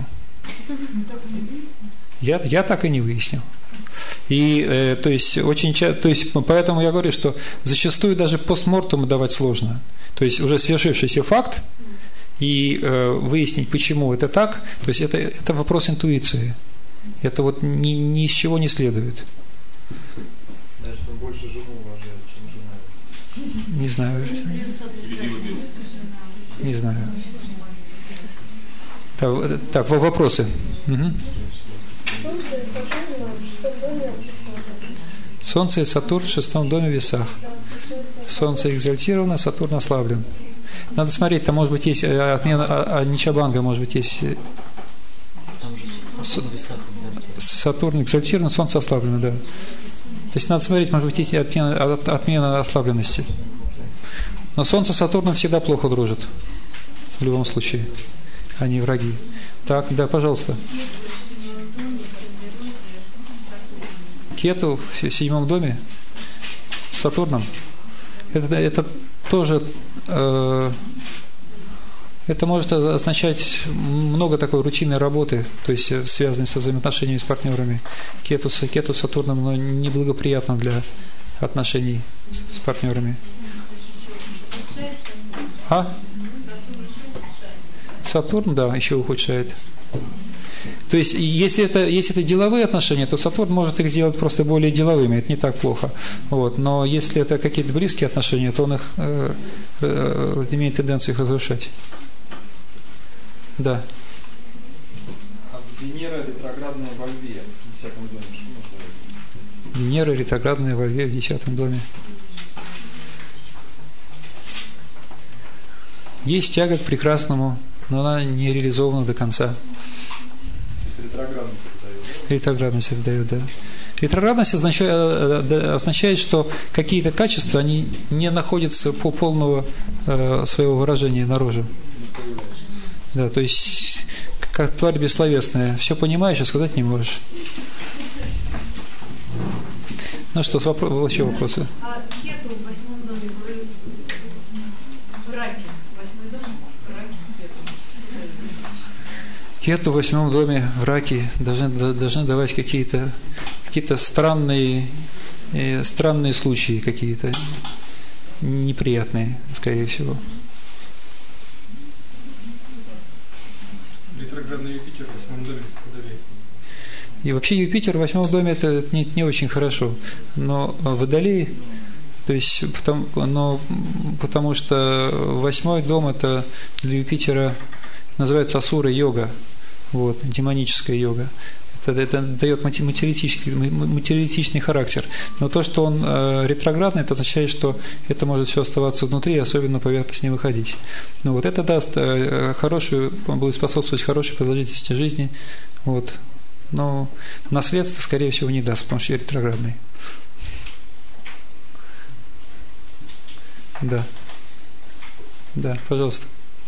Я так и не выяснил. И то есть очень часто, то есть поэтому я говорю, что зачастую даже постмортум давать сложно. То есть уже свершившийся факт и выяснить, почему это так, то есть это вопрос интуиции. Это вот ни из чего не следует. Даже что больше жену уважает, чем жена. Не знаю. Не знаю. Так, вопросы. Угу. Солнце и Сатурн в 6 доме в Весах. Солнце экзальтировано, Сатурн ослаблен. Надо смотреть, там может быть есть отмена Ничабанга, может быть есть Сатурн экзальтирован, Солнце ослаблено, да. То есть надо смотреть, может быть, есть отмена ослабленности. Но Солнце с Сатурном всегда плохо дружит. В любом случае. Они враги. Так, да, пожалуйста. Кету в 7 доме с Сатурном. Это тоже это может означать много такой рутинной работы, то есть связанной со взаимоотношениями с партнерами. Кету с Сатурном, но неблагоприятно для отношений с партнерами. Сатурн, да, еще ухудшает. То есть, если это деловые отношения, то Сатурн может их сделать просто более деловыми, это не так плохо. Вот. Но если это какие-то близкие отношения, то он их имеет тенденцию их разрушать. Да. Венера ретроградная во Льве в 10 доме. Венера ретроградная во Льве в 10 доме. Есть тяга к прекрасному, но она не реализована до конца. Ретроградность это дает, да. Ретроградность означает, что какие-то качества, они не находятся по полного своего выражения наружу. Да, то есть, как тварь бессловесная, все понимаешь, а сказать не можешь. Ну что, еще вопросы? А Кету в 8 доме в Раке? 8 дом в Раке Кету в 8 доме в Раке должны давать какие-то странные случаи, какие-то неприятные, скорее всего. Ретроградный Юпитер в 8 доме в Водолее. И вообще Юпитер в 8 доме это не очень хорошо. Но Водолей, то есть потому что 8 дом это для Юпитера называется асура йога, вот, демоническая йога. Это дает материалистичный характер. Но то, что он ретроградный, это означает, что это может все оставаться внутри, и особенно на поверхность не выходить. Но вот это даст будет способствовать хорошей продолжительности жизни. Вот. Но наследство, скорее всего, не даст, потому что я ретроградный. Да. Да, пожалуйста.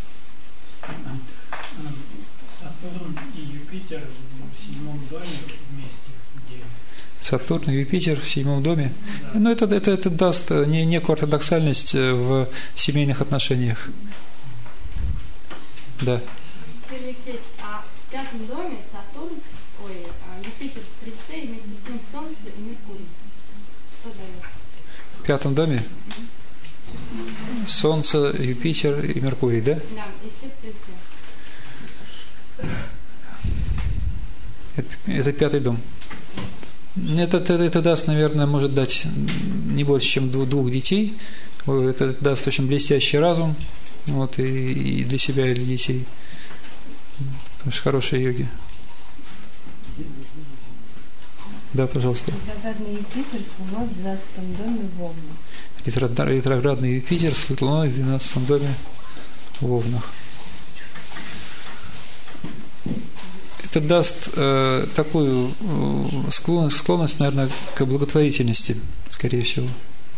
Сатурн и Юпитер в 7 доме вместе. Где? Сатурн и Юпитер в 7 доме. Да. Ну, это даст некую ортодоксальность в семейных отношениях. Да. Юрий Алексеевич, а в 5 доме Юпитер в Стрельце, вместе с ним Солнце и Меркурий. Что дает? В 5 доме? Солнце, Юпитер и Меркурий, да? Да, и все в Стрельце. Это 5 дом. Это даст, наверное, может дать не больше, чем 2 детей. Это даст очень блестящий разум, вот, и для себя, и для детей. Потому что хорошие йоги. Да, пожалуйста. Ретроградный Юпитер с Луной в 12 доме в Овнах. Ретроградный Юпитер с Луной в 12 доме в Овнах. Это даст такую склонность, наверное, к благотворительности, скорее всего.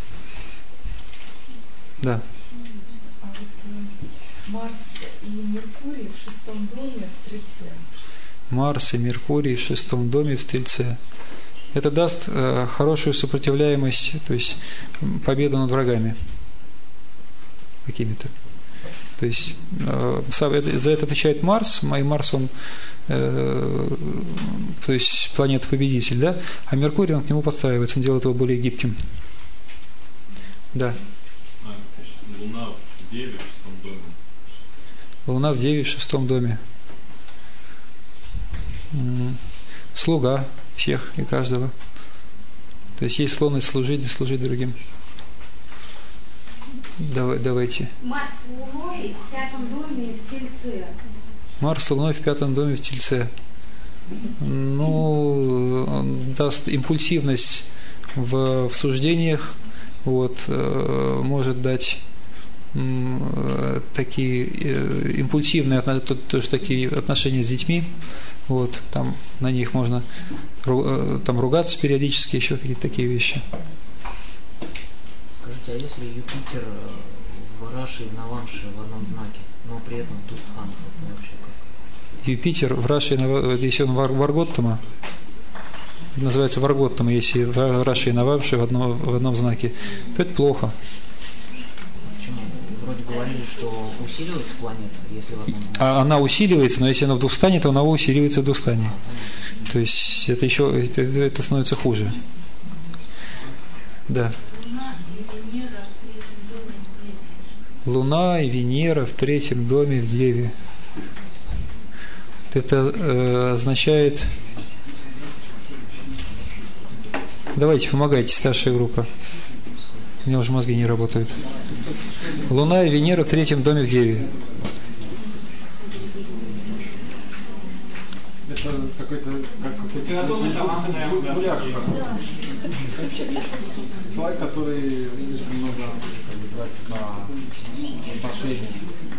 Да. А вот Марс и Меркурий в 6 доме в Стрельце. Марс и Меркурий в 6 доме в Стрельце. Это даст хорошую сопротивляемость, то есть победу над врагами какими-то. То есть за это отвечает Марс, и Марс, он, то есть планета-победитель, да? А Меркурий, он к нему подстраивается, он делает его более гибким. Да. Луна в Деве в 6 доме. Луна в Деве в 6 доме. Слуга всех и каждого. То есть есть склонность служить другим. Давайте. Марс с Луной в 5 доме в Тельце. Марс с Луной в 5 доме в Тельце. Ну, он даст импульсивность в суждениях, вот, может дать такие импульсивные, тоже такие отношения с детьми, вот, там на них можно там ругаться периодически, еще какие-то такие вещи. Скажите, а если Юпитер в Раши и Навамше в одном знаке, но при этом Тустхан, это вообще как? Юпитер в Раши, если он Варготтама, называется Варготтама, если в Раши и Навамше в одном знаке, то это плохо. Почему? Вроде говорили, что усиливается планета, если в одном знаке. А она усиливается, но если она в двухстане, то она усиливается в двухстане. То есть это еще это становится хуже. Да. Луна и Венера в 3 доме в Деве. Это означает... Давайте, помогайте, старшая группа. У меня уже мозги не работают. Луна и Венера в 3 доме в Деве. Это какой-то человек, который слишком много тратит на отношения.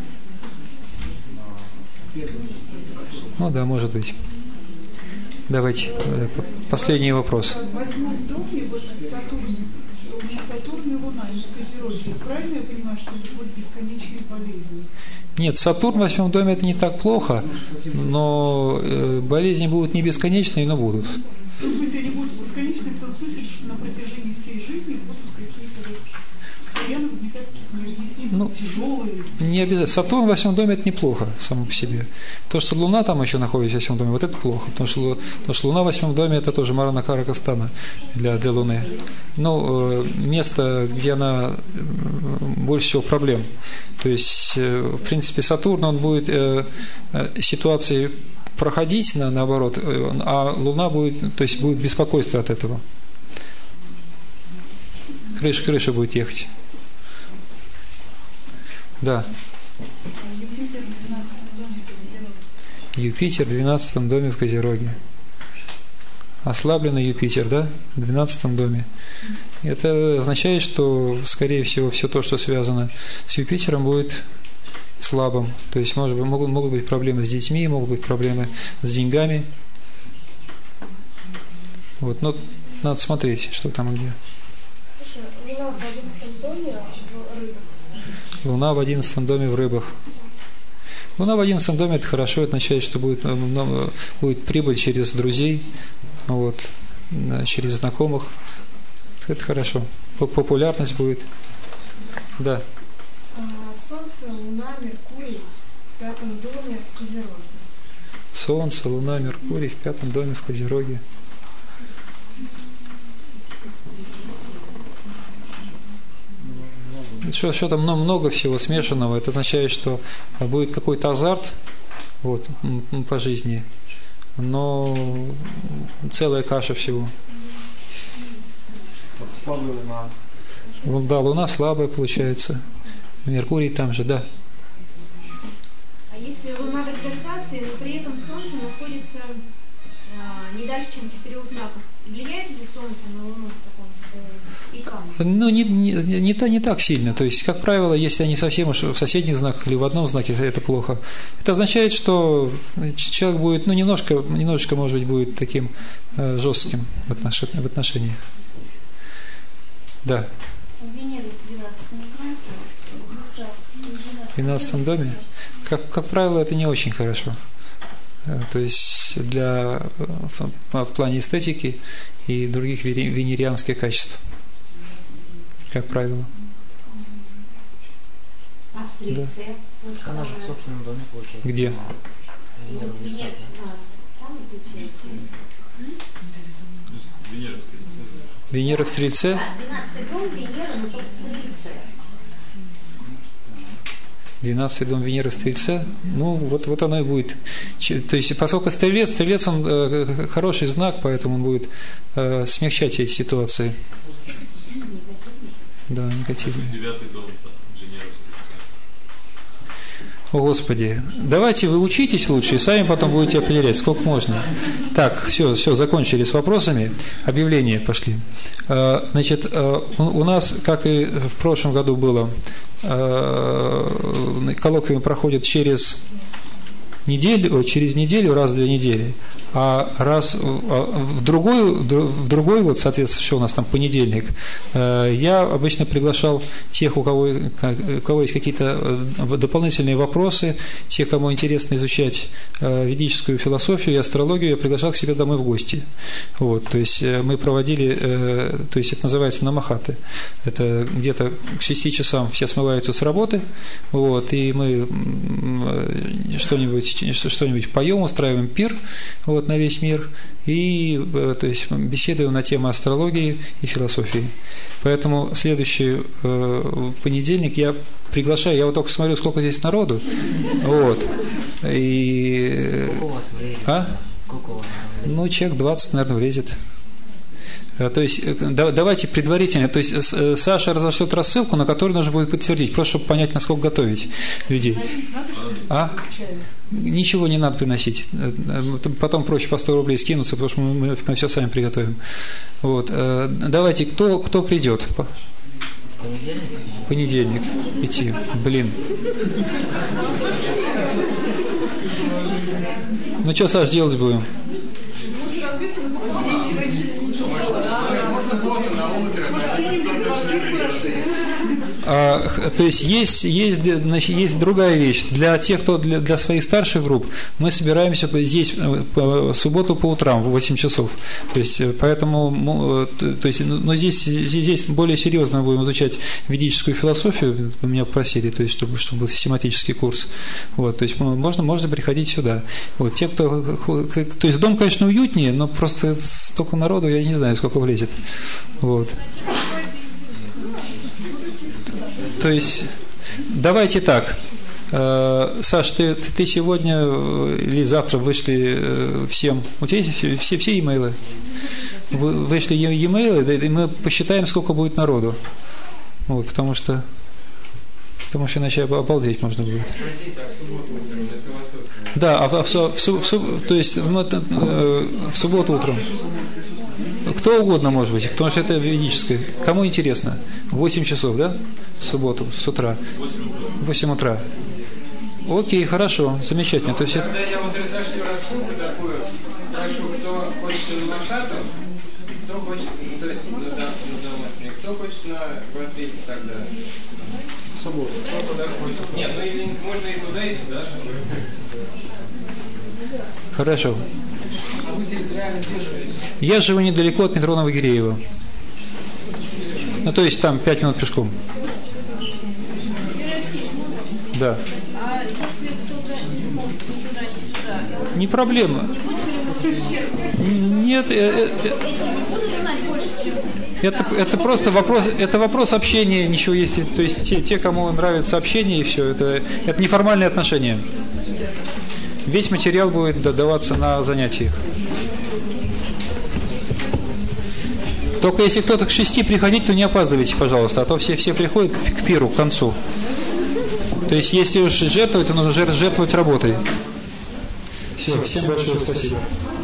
Ну да, может быть. Давайте, последний вопрос. В 8 доме, вот Сатурн, у меня Сатурн и Луна, и Козероги. Правильно я понимаю, что это будут бесконечные болезни? Нет, Сатурн в 8 доме это не так плохо, но болезни будут не бесконечные, но будут. В смысле, они будут бесконечные, в том смысле, что на протяжении всей жизни будут какие-то постоянно возникать какие-то необъяснимые, тяжелые. Не обязательно. Сатурн в 8 доме это неплохо само по себе. То, что Луна там еще находится в 8 доме, вот это плохо. Потому что Луна в 8 доме это тоже Марана Каракастана для Луны. Но место, где она больше всего проблем. То есть, в принципе, Сатурн, он будет ситуации проходить наоборот, а Луна будет, то есть будет беспокойство от этого. Крыша будет ехать. Да. Юпитер в 12 доме в Козероге. Ослабленный Юпитер, да? В 12 доме. Это означает, что, скорее всего, все то, что связано с Юпитером, будет слабым. То есть, может быть, могут быть проблемы с детьми, могут быть проблемы с деньгами. Вот, но надо смотреть, что там и где. Луна в 11 доме в Рыбах. Луна в 11 доме в Рыбах. Луна в 11 доме это хорошо, это означает, что будет прибыль через друзей, вот, через знакомых. Это хорошо. Популярность будет. Да. Солнце, Луна, Меркурий в 5 доме в Козероге. Солнце, Луна, Меркурий в 5 доме в Козероге. Что там много всего смешанного. Это означает, что будет какой-то азарт вот, по жизни, но целая каша всего. Да, Луна слабая получается. Меркурий там же, да. А если Луна в экзальтации, но при этом Солнце находится не дальше, чем 4 знаков, влияет ли Солнце на Луну в таком состоянии? Ну, не так сильно. То есть, как правило, если они совсем уж в соседних знаках или в одном знаке, это плохо. Это означает, что человек будет, ну, немножко, может быть, будет таким жестким в отношениях. Да. В 12 доме, как правило, это не очень хорошо. То есть в плане эстетики и других венерианских качеств, как правило. А в Стрельце? Да. Она же в собственном доме получается. Где? Венера в Стрельце? Да, 12-й дом Венера, но только в Стрельце. 12-й дом Венеры в Стрельце, ну вот оно и будет. То есть, поскольку Стрелец он хороший знак, поэтому он будет смягчать эти ситуации. Да, негативные. 9-й дом Венеры в Стрельце. О, Господи, давайте вы учитесь лучше и сами потом будете определять, сколько можно. Так, все, закончили с вопросами. Объявления пошли. Значит, у нас, как и в прошлом году было, коллоквиум проходит через неделю, раз в 2 недели, а в другой вот, соответственно, что у нас там понедельник, я обычно приглашал тех, у кого есть какие-то дополнительные вопросы, тех, кому интересно изучать ведическую философию и астрологию, я приглашал к себе домой в гости. Вот, то есть мы проводили, то есть это называется намахаты. Это где-то к 6 часам все смываются с работы, вот, и мы что-нибудь поем, устраиваем пир, вот, на весь мир, и, то есть, беседуем на тему астрологии и философии. Поэтому следующий понедельник я приглашаю, я вот только смотрю, сколько здесь народу, вот, и... Сколько у вас влезет? Сколько у вас влезет? Ну, человек 20, наверное, влезет. То есть, давайте предварительно, то есть, Саша разошлет рассылку, на которую нужно будет подтвердить, просто чтобы понять, насколько готовить людей. Ничего не надо приносить. Потом проще по 100 рублей скинуться, потому что мы все сами приготовим. Вот. Давайте, кто придет? Понедельник. Идти. Блин. Ну, что, Саш, делать будем? То есть есть другая вещь. Для тех, кто для своих старших групп, мы собираемся здесь в субботу по утрам в 8 часов. То есть, поэтому, то есть, но здесь более серьезно будем изучать ведическую философию. Вы меня попросили, то есть, чтобы был систематический курс. Вот, то есть можно приходить сюда. Вот, те, кто, то есть дом, конечно, уютнее, но просто столько народу, я не знаю, сколько влезет. Вот. То есть, давайте так. Саш, ты сегодня или завтра вышли всем, у тебя есть все e-mailы? Вышли e-mailы, и мы посчитаем, сколько будет народу. Вот, потому что иначе обалдеть можно будет. Да, то есть в субботу утром. Кто угодно может быть, потому что это ведическое. Кому интересно? 8 часов, да? В субботу, с утра. 8 утра. Окей, хорошо, замечательно. То есть Тогда я вот разошлю рассылку такую, прошу, кто хочет на Махатов, кто хочет, то есть на домашний, кто хочет на Гвардейке тогда. В субботу. Кто куда хочет. Нет, ну или можно и туда, и сюда. Хорошо. Я живу недалеко от метро Новогиреево. Ну, то есть там 5 минут пешком. Да. Не проблема. Нет, это просто вопрос общения, ничего есть. То есть те, кому нравится общение, и все, это неформальные отношения. Весь материал будет даваться на занятиях. Только если кто-то к 6 приходить, то не опаздывайте, пожалуйста, а то все приходят к пиру, к концу. То есть, если уж жертвовать, то нужно жертвовать работой. Все, всем большое спасибо.